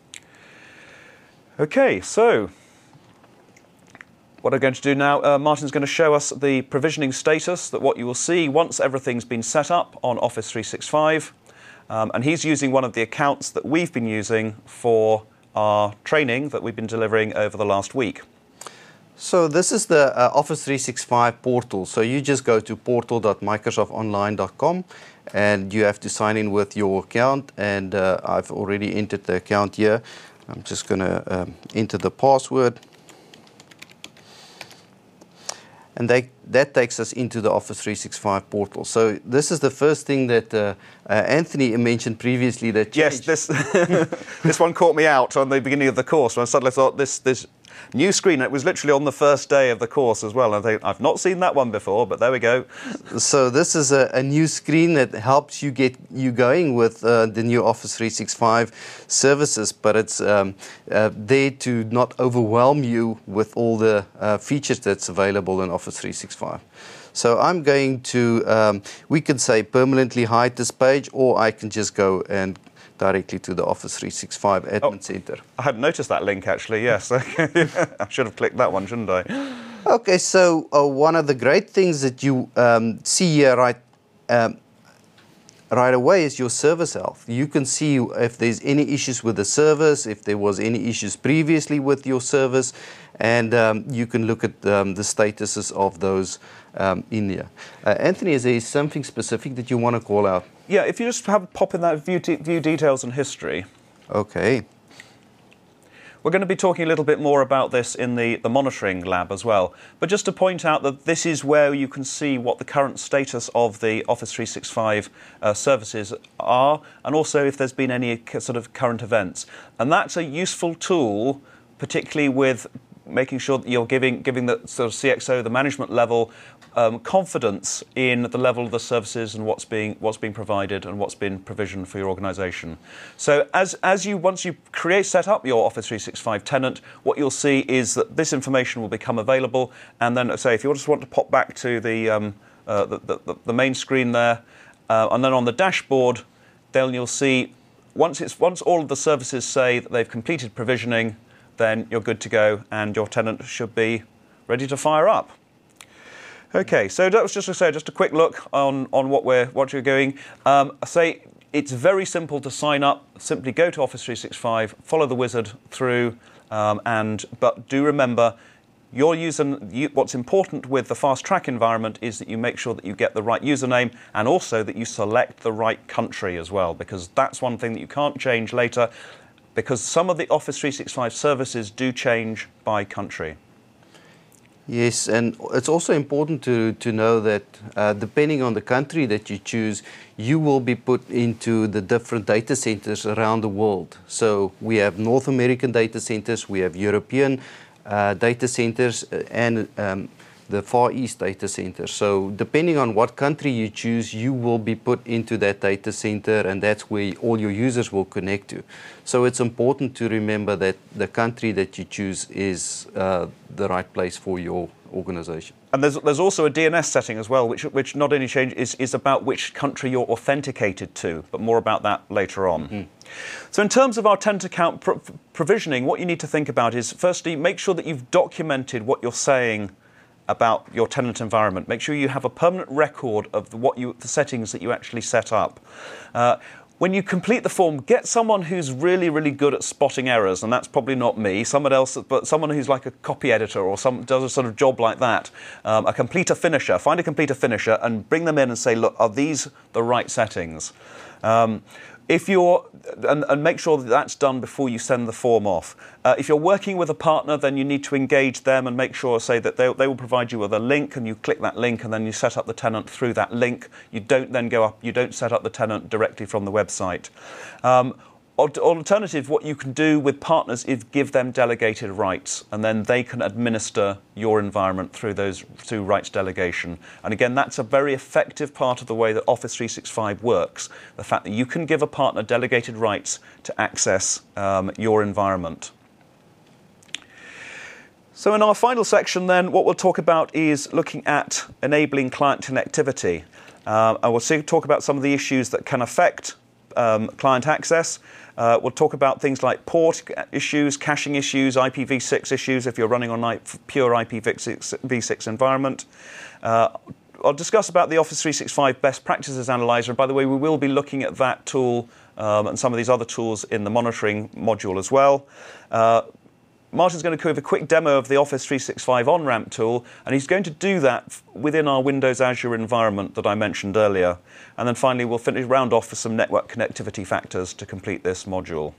Okay, so what I'm going to do now, Martin's going to show us the provisioning status, that what you will see once everything's been set up on Office 365. And he's using one of the accounts that we've been using for our training that we've been delivering over the last week. So this is the Office 365 portal. So you just go to portal.microsoftonline.com and you have to sign in with your account. And I've already entered the account here. I'm just going to enter the password. And that takes us into the Office 365 portal. So this is the first thing that Anthony mentioned previously that changed. Yes, this one caught me out on the beginning of the course when I suddenly thought this New screen. It was literally on the first day of the course as well. I think I've not seen that one before, but there we go. So this is a new screen that helps you get you going with the new Office 365 services, but it's there to not overwhelm you with all the features that's available in Office 365. So I'm going to, we could say permanently hide this page, or I can just go and directly to the Office 365 Admin Center. I hadn't noticed that link actually, yes. I should have clicked that one, shouldn't I? Okay, so one of the great things that you see here right away is your service health. You can see if there's any issues with the service, if there was any issues previously with your service, and you can look at the statuses of those in here. Anthony, is there something specific that you want to call out? Yeah, if you just pop in that view details and history. Okay. We're going to be talking a little bit more about this in the monitoring lab as well. But just to point out that this is where you can see what the current status of the Office 365 services are, and also if there's been any sort of current events. And that's a useful tool, particularly with making sure that you're giving the sort of CXO, the management level, confidence in the level of the services and what's being provided and what's been provisioned for your organisation. So once you set up your Office 365 tenant, what you'll see is that this information will become available. And then, say, if you just want to pop back to the main screen there, and then on the dashboard, then you'll see once all of the services say that they've completed provisioning, then you're good to go, and your tenant should be ready to fire up. Okay, so that was just a quick look on what you're doing. Say it's very simple to sign up. Simply go to Office 365, follow the wizard through, but do remember, what's important with the fast track environment is that you make sure that you get the right username, and also that you select the right country as well, because that's one thing that you can't change later, because some of the Office 365 services do change by country. Yes, and it's also important to know that depending on the country that you choose, you will be put into the different data centers around the world. So we have North American data centers, we have European data centers, and the Far East data center. So depending on what country you choose, you will be put into that data center, and that's where all your users will connect to. So it's important to remember that the country that you choose is the right place for your organization. And there's also a DNS setting as well, which not only is about which country you're authenticated to, but more about that later on. Mm-hmm. So in terms of our tenant account provisioning, what you need to think about is, firstly, make sure that you've documented what you're saying about your tenant environment. Make sure you have a permanent record of the settings that you actually set up. When you complete the form, get someone who's really, really good at spotting errors, and that's probably not me, someone else, but someone who's like a copy editor or does a sort of job like that. A completer finisher. Find a completer finisher and bring them in and say, look, are these the right settings? And make sure that that's done before you send the form off. If you're working with a partner, then you need to engage them and make sure, say, that they will provide you with a link, and you click that link, and then you set up the tenant through that link. You don't then you don't set up the tenant directly from the website. Alternative, what you can do with partners is give them delegated rights, and then they can administer your environment through rights delegation. And again, that's a very effective part of the way that Office 365 works, the fact that you can give a partner delegated rights to access your environment. So in our final section then, what we'll talk about is looking at enabling client connectivity. And we'll talk about some of the issues that can affect client access. We'll talk about things like port issues, caching issues, IPv6 issues if you're running on pure IPv6 environment. I'll discuss about the Office 365 Best Practices Analyzer. And by the way, we will be looking at that tool and some of these other tools in the monitoring module as well. Martin's going to give a quick demo of the Office 365 on-ramp tool, and he's going to do that within our Windows Azure environment that I mentioned earlier. And then finally, we'll round off with some network connectivity factors to complete this module.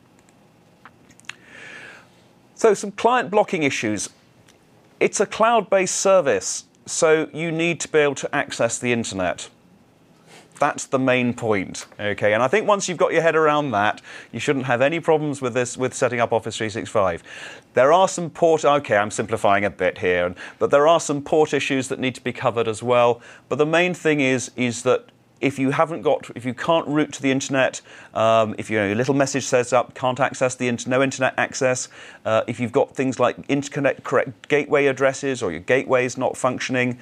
So some client blocking issues. It's a cloud-based service, so you need to be able to access the internet. That's the main point, okay? And I think once you've got your head around that, you shouldn't have any problems with this, with setting up Office 365. There are some port, okay, I'm simplifying a bit here, but there are some port issues that need to be covered as well. But the main thing is that if you can't route to the internet, if your little message says up, can't access the no internet access, if you've got things like correct gateway addresses or your gateway's not functioning,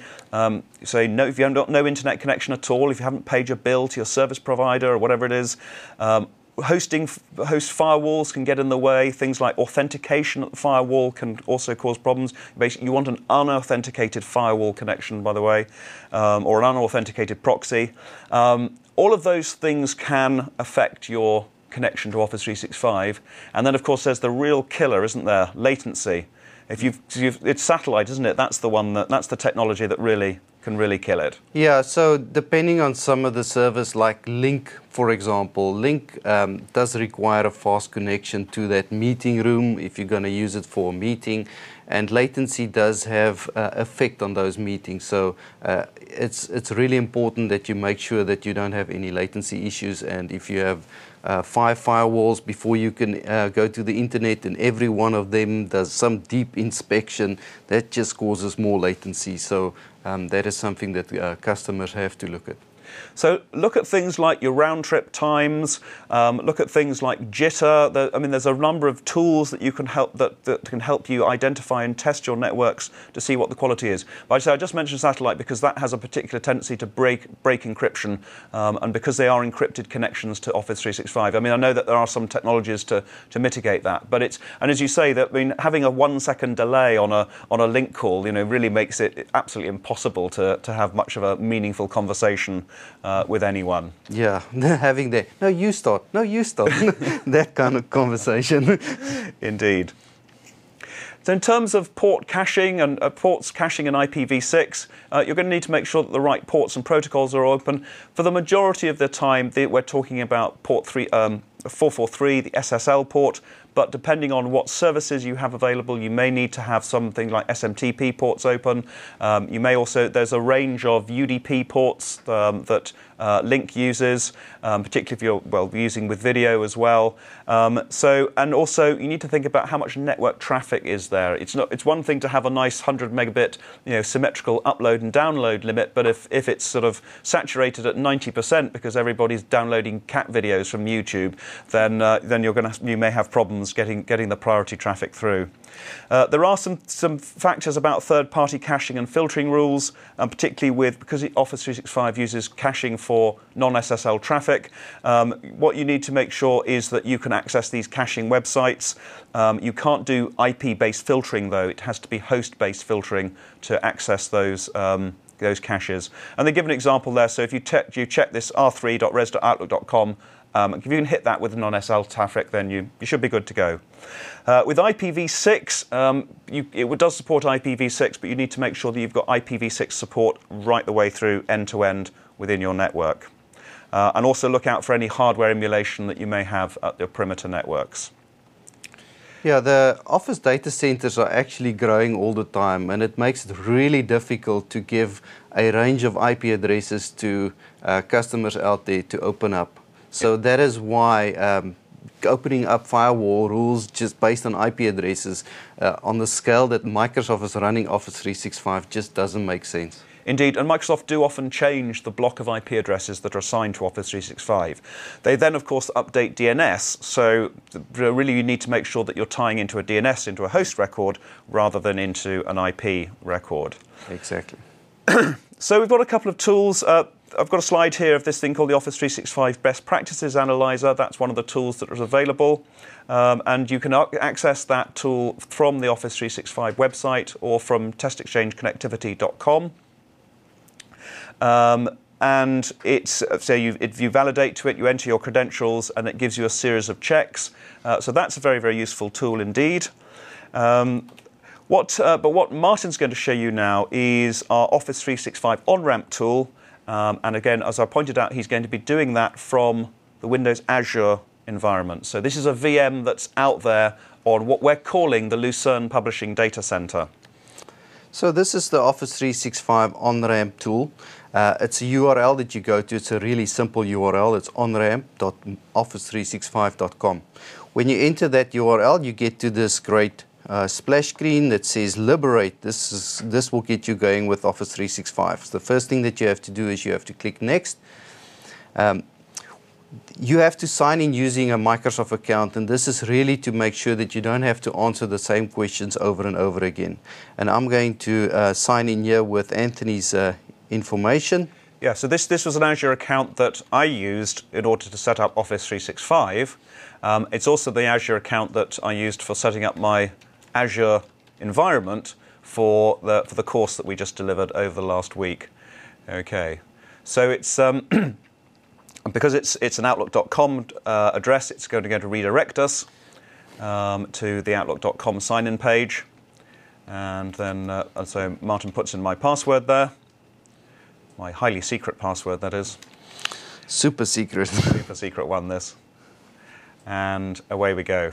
say no, if you haven't got no internet connection at all, if you haven't paid your bill to your service provider or whatever it is, host firewalls can get in the way. Things like authentication at the firewall can also cause problems. Basically, you want an unauthenticated firewall connection, by the way, or an unauthenticated proxy. All of those things can affect your connection to Office 365. And then, of course, there's the real killer, isn't there? Latency. It's satellite, isn't it? That's the technology that can really kill it. Yeah, so depending on some of the servers like Lync, for example, Lync does require a fast connection to that meeting room if you're going to use it for a meeting, and latency does have effect on those meetings. So it's really important that you make sure that you don't have any latency issues, and if you have 5 firewalls before you can go to the internet, and every one of them does some deep inspection, that just causes more latency. So that is something that customers have to look at. So look at things like your round-trip times. Look at things like jitter. There's a number of tools that you can that can help you identify and test your networks to see what the quality is. But I just mentioned satellite because that has a particular tendency to break encryption, and because they are encrypted connections to Office 365. I know that there are some technologies to mitigate that, but and as you say, having a 1-second delay on a link call, really makes it absolutely impossible to have much of a meaningful conversation with anyone. Yeah, having that, no, you start, that kind of conversation. Indeed. So in terms of port caching and ports caching in IPv6, you're going to need to make sure that the right ports and protocols are open. For the majority of the time, we're talking about port 443, the SSL port. But depending on what services you have available, you may need to have something like SMTP ports open. You may also, there's a range of UDP ports that Lync uses, particularly if you're using with video as well. And also you need to think about how much network traffic is there. It's one thing to have a nice 100 megabit symmetrical upload and download limit, but if it's sort of saturated at 90% because everybody's downloading cat videos from YouTube, then you may have problems getting the priority traffic through. There are some factors about third-party caching and filtering rules, particularly because Office 365 uses caching for non-SSL traffic. What you need to make sure is that you can access these caching websites. You can't do IP-based filtering, though. It has to be host-based filtering to access those caches. And they give an example there. So if you check this r3.res.outlook.com, if you can hit that with non-SSL traffic, then you should be good to go. With IPv6, it does support IPv6, but you need to make sure that you've got IPv6 support right the way through end-to-end within your network. And also look out for any hardware emulation that you may have at your perimeter networks. Yeah, the Office data centers are actually growing all the time, and it makes it really difficult to give a range of IP addresses to customers out there to open up. So that is why opening up firewall rules just based on IP addresses on the scale that Microsoft is running Office 365 just doesn't make sense. Indeed, and Microsoft do often change the block of IP addresses that are assigned to Office 365. They then, of course, update DNS, so really you need to make sure that you're tying into a DNS, into a host record, rather than into an IP record. Exactly. So we've got a couple of tools. I've got a slide here of this thing called the Office 365 Best Practices Analyzer. That's one of the tools that is available. And you can access that tool from the Office 365 website or from testexchangeconnectivity.com. And if you validate to it, you enter your credentials, and it gives you a series of checks. So that's a very, very useful tool indeed. But what Martin's going to show you now is our Office 365 on-ramp tool. And again, as I pointed out, he's going to be doing that from the Windows Azure environment. So this is a VM that's out there on what we're calling the Lucerne Publishing Data Center. So this is the Office 365 on-ramp tool. It's a URL that you go to. It's a really simple URL. It's onramp.office365.com. When you enter that URL, you get to this great splash screen that says Liberate. This will get you going with Office 365. So the first thing that you have to do is you have to click Next. You have to sign in using a Microsoft account, and this is really to make sure that you don't have to answer the same questions over and over again. And I'm going to sign in here with Anthony's information. Yeah, so this was an Azure account that I used in order to set up Office 365. It's also the Azure account that I used for setting up my Azure environment for the course that we just delivered over the last week. Okay, so it's because it's an Outlook.com address, it's going to redirect us to the Outlook.com sign-in page, and then so Martin puts in my password there, my highly secret password, that is. Super secret. Super secret one, this. And away we go.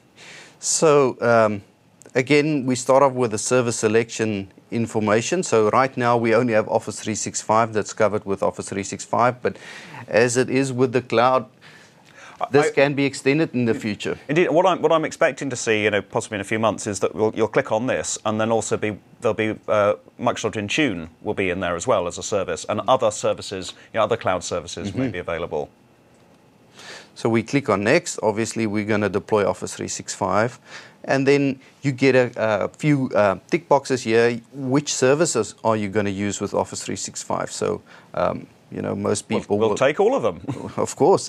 So again, we start off with the server selection information. So right now we only have Office 365 that's covered with Office 365, but as it is with the cloud, this can be extended in the future. Indeed, what I'm expecting to see, possibly in a few months, is that you'll click on this, and then also there'll be Microsoft Intune will be in there as well as a service, and other services, other cloud services may be available. So we click on Next. Obviously, we're going to deploy Office 365. And then you get a few tick boxes here. Which services are you going to use with Office 365? So, most people will take all of them. Of course.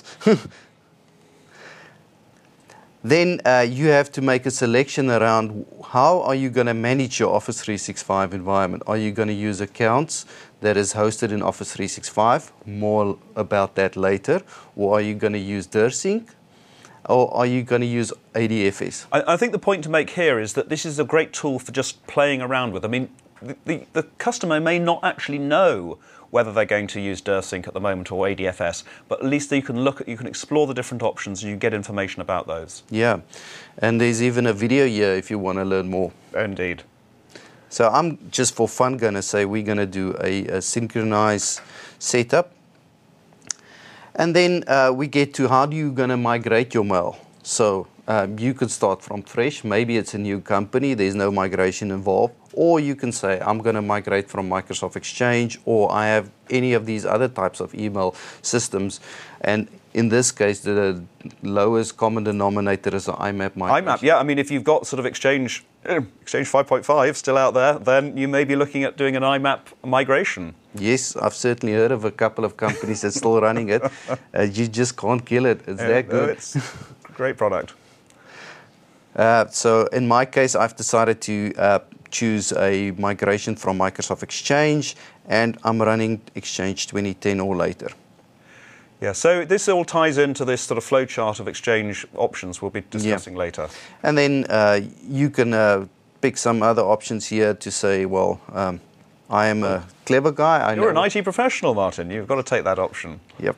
Then you have to make a selection around how are you going to manage your Office 365 environment. Are you going to use accounts that is hosted in Office 365? More about that later. Or are you going to use DirSync? Or are you going to use ADFS? I think the point to make here is that this is a great tool for just playing around with. I mean, the customer may not actually know whether they're going to use DirSync at the moment or ADFS, but at least you can explore the different options and you get information about those. Yeah, and there's even a video here if you want to learn more. Indeed. So I'm just for fun going to say we're going to do a synchronized setup. And then we get to how do you going to migrate your mail. So you could start from fresh. Maybe it's a new company. There's no migration involved. Or you can say, I'm going to migrate from Microsoft Exchange, or I have any of these other types of email systems. And in this case, the lowest common denominator is the IMAP migration. IMAP, yeah. I mean, if you've got sort of Exchange 5.5 still out there, then you may be looking at doing an IMAP migration. Yes, I've certainly heard of a couple of companies that's still running it. You just can't kill it. It's that good. It's a great product. So in my case, I've decided to choose a migration from Microsoft Exchange, and I'm running Exchange 2010 or later. Yeah, so this all ties into this sort of flowchart of Exchange options we'll be discussing later. And then you can pick some other options here to say, well, I am a clever guy. You're an IT professional, Martin. You've got to take that option. Yep.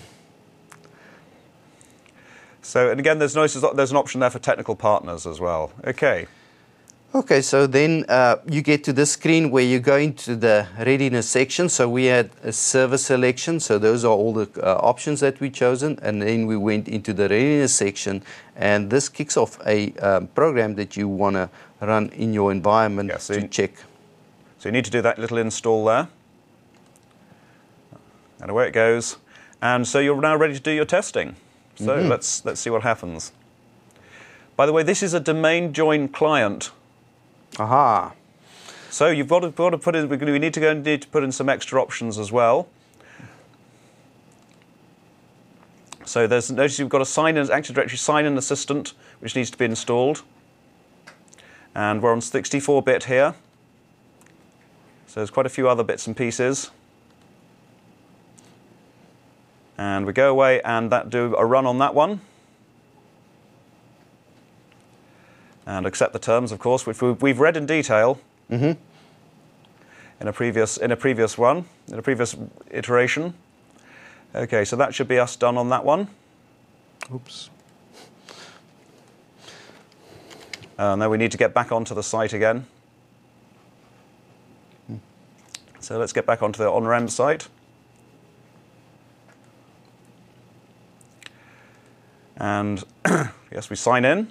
So, and again, there's an option there for technical partners as well. Okay. Okay, so then you get to this screen where you go into the readiness section. So we had a server selection. So those are all the options that we chosen. And then we went into the readiness section. And this kicks off a program that you want to run in your environment to check. So you need to do that little install there. And away it goes. And so you're now ready to do your testing. So let's see what happens. By the way, this is a domain join client. Aha. So you've got to put in. We need to put in some extra options as well. So notice you've got a sign-in Active Directory sign-in assistant, which needs to be installed. And we're on 64-bit here. So there's quite a few other bits and pieces. And we go away and do a run on that one. And accept the terms, of course, which we've read in detail in a previous iteration. Okay, so that should be us done on that one. Oops. Now we need to get back onto the site again. So let's get back onto the on-ramp site. And yes, we sign in.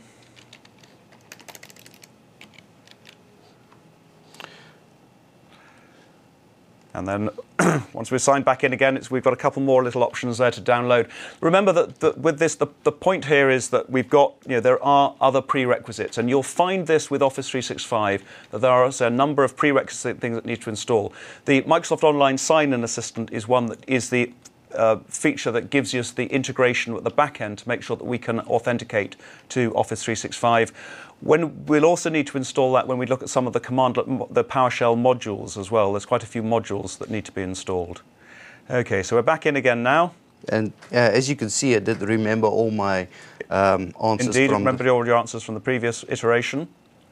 And then once we're signed back in again, we've got a couple more little options there to download. Remember that with this, the point here is that we've got, there are other prerequisites. And you'll find this with Office 365, that there are a number of prerequisite things that need to install. The Microsoft Online Sign-In Assistant is one that is the feature that gives us the integration at the back end to make sure that we can authenticate to Office 365. We'll also need to install that when we look at some of the the PowerShell modules as well. There's quite a few modules that need to be installed. Okay, so we're back in again now. And as you can see, I did remember all my answers. Indeed, remember all your answers from the previous iteration.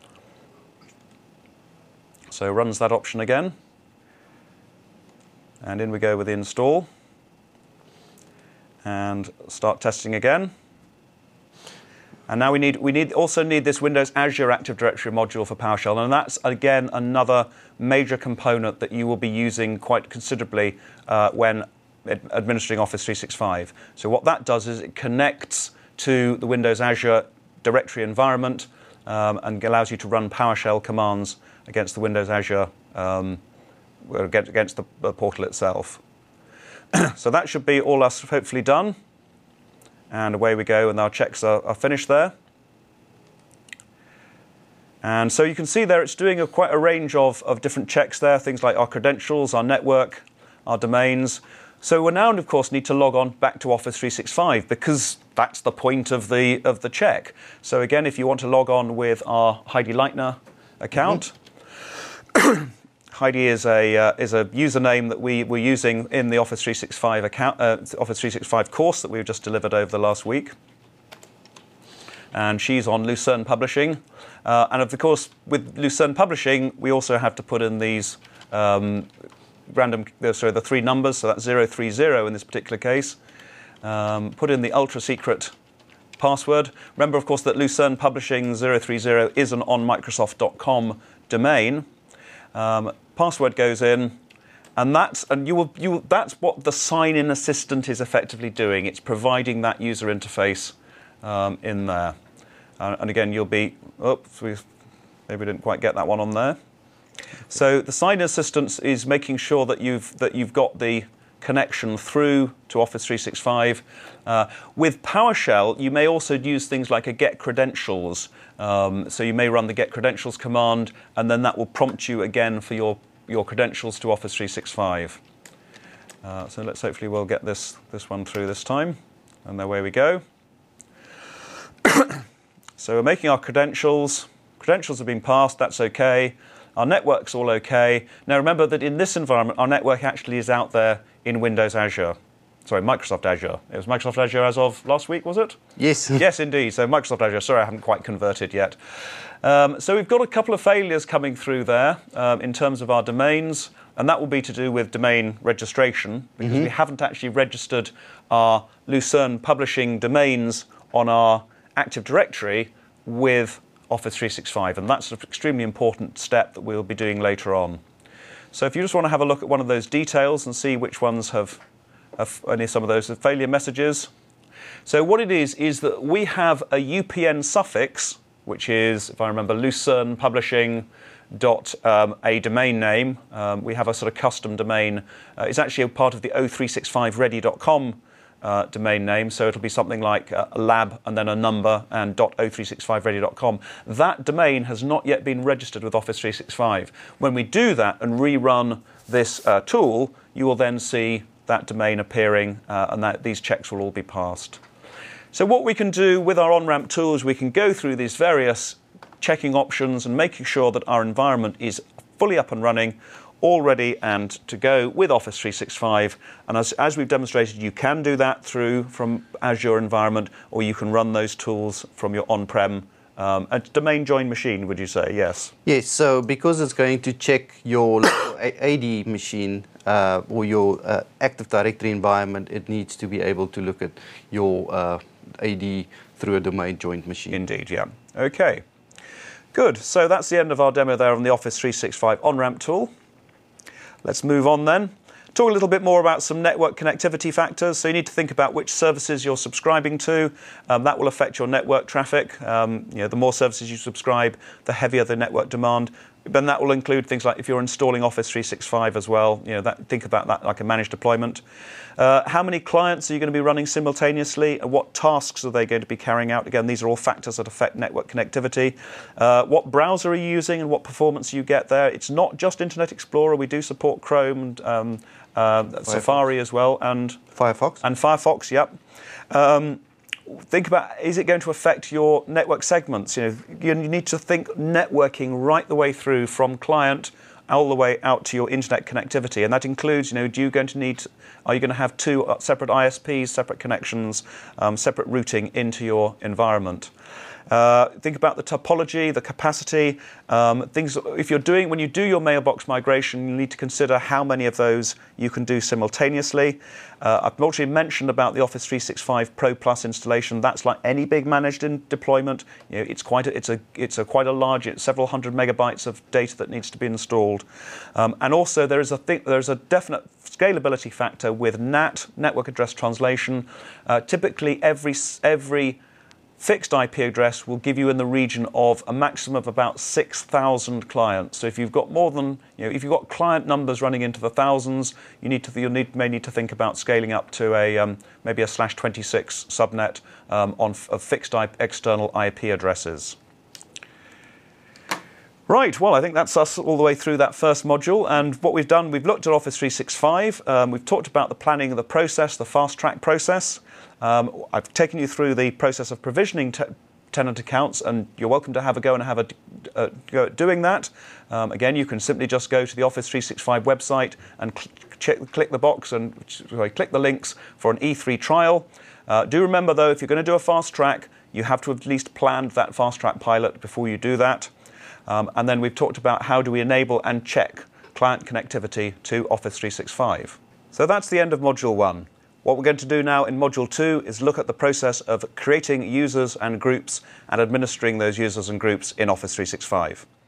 So runs that option again. And in we go with the install. And start testing again. And now we also need this Windows Azure Active Directory module for PowerShell, and that's again another major component that you will be using quite considerably when administering Office 365. So what that does is it connects to the Windows Azure directory environment and allows you to run PowerShell commands against the Windows Azure against the portal itself. So that should be all us hopefully done. And away we go, and our checks are finished there. And so you can see there it's doing quite a range of different checks there, things like our credentials, our network, our domains. So we now, of course, need to log on back to Office 365 because that's the point of the check. So again, if you want to log on with our Heidi Leitner account, Heidi is a username that we're using in the Office 365 Office 365 course that we've just delivered over the last week. And she's on Lucerne Publishing. And of course, with Lucerne Publishing, we also have to put in these the three numbers, so that's 030 in this particular case. Put in the ultra secret password. Remember, of course, that Lucerne Publishing 030 is an onmicrosoft.com domain. Password goes in, and that's what the sign-in assistant is effectively doing. It's providing that user interface in there. And again, you'll be, oops, maybe we didn't quite get that one on there. So the sign-in assistant is making sure that you've got the connection through to Office 365. With PowerShell, you may also use things like a get credentials. So you may run the get credentials command, and then that will prompt you again for your credentials to Office 365. So let's hopefully we'll get this one through this time. And away we go. So we're making our credentials. Credentials have been passed, that's okay. Our network's all okay. Now remember that in this environment, our network actually is out there in Windows Azure. Sorry, Microsoft Azure. It was Microsoft Azure as of last week, was it? Yes. Yes, indeed. So Microsoft Azure. Sorry, I haven't quite converted yet. So we've got a couple of failures coming through there in terms of our domains, and that will be to do with domain registration, because we haven't actually registered our Lucerne Publishing domains on our Active Directory with Office 365, and that's an extremely important step that we'll be doing later on. So if you just want to have a look at one of those details and see which ones have only some of those failure messages. So what it is that we have a UPN suffix, which is, if I remember, Lucerne Publishing a domain name. We have a sort of custom domain. It's actually a part of the o365ready.com domain name, so it'll be something like a lab and then a number and .o365ready.com. That domain has not yet been registered with Office 365. When we do that and rerun this tool, you will then see that domain appearing and that these checks will all be passed. So what we can do with our on-ramp tools, we can go through these various checking options and making sure that our environment is fully up and running, all ready and to go with Office 365. And as we've demonstrated, you can do that from Azure environment, or you can run those tools from your on-prem a domain joined machine, would you say? Yes. Yes, so because it's going to check your AD machine or your Active Directory environment, it needs to be able to look at your AD through a domain joined machine. Indeed, yeah. Okay. Good. So that's the end of our demo there on the Office 365 on-ramp tool. Let's move on then. Talk a little bit more about some network connectivity factors. So you need to think about which services you're subscribing to. That will affect your network traffic. The more services you subscribe, the heavier the network demand. Then that will include things like if you're installing Office 365 as well. Think about that like a managed deployment. How many clients are you going to be running simultaneously, and what tasks are they going to be carrying out? Again, these are all factors that affect network connectivity. What browser are you using and what performance you get there? It's not just Internet Explorer. We do support Chrome and Safari as well, and Firefox. Yep. Think about, is it going to affect your network segments? You need to think networking right the way through from client all the way out to your internet connectivity, and that includes, are you going to have two separate ISPs, separate connections, separate routing into your environment? Think about the topology, the capacity, things. When you do your mailbox migration, you need to consider how many of those you can do simultaneously. I've already mentioned about the Office 365 Pro Plus installation. That's like any big managed deployment. It's quite a large, it's several hundred megabytes of data that needs to be installed. And also there is a definite scalability factor with NAT, network address translation. Typically every fixed IP address will give you in the region of a maximum of about 6,000 clients. So if you've got if you've got client numbers running into the thousands, you may need to think about scaling up to maybe a /26 subnet of fixed external IP addresses. Right, well, I think that's us all the way through that first module. And what we've done, we've looked at Office 365. We've talked about the planning of the process, the fast track process. I've taken you through the process of provisioning tenant accounts, and you're welcome to have a go and have a go at doing that. Again, you can simply just go to the Office 365 website and click the box and click the links for an E3 trial. Do remember, though, if you're going to do a fast track, you have to have at least planned that fast track pilot before you do that. And then we've talked about how do we enable and check client connectivity to Office 365. So that's the end of Module 1. What we're going to do now in Module 2 is look at the process of creating users and groups and administering those users and groups in Office 365.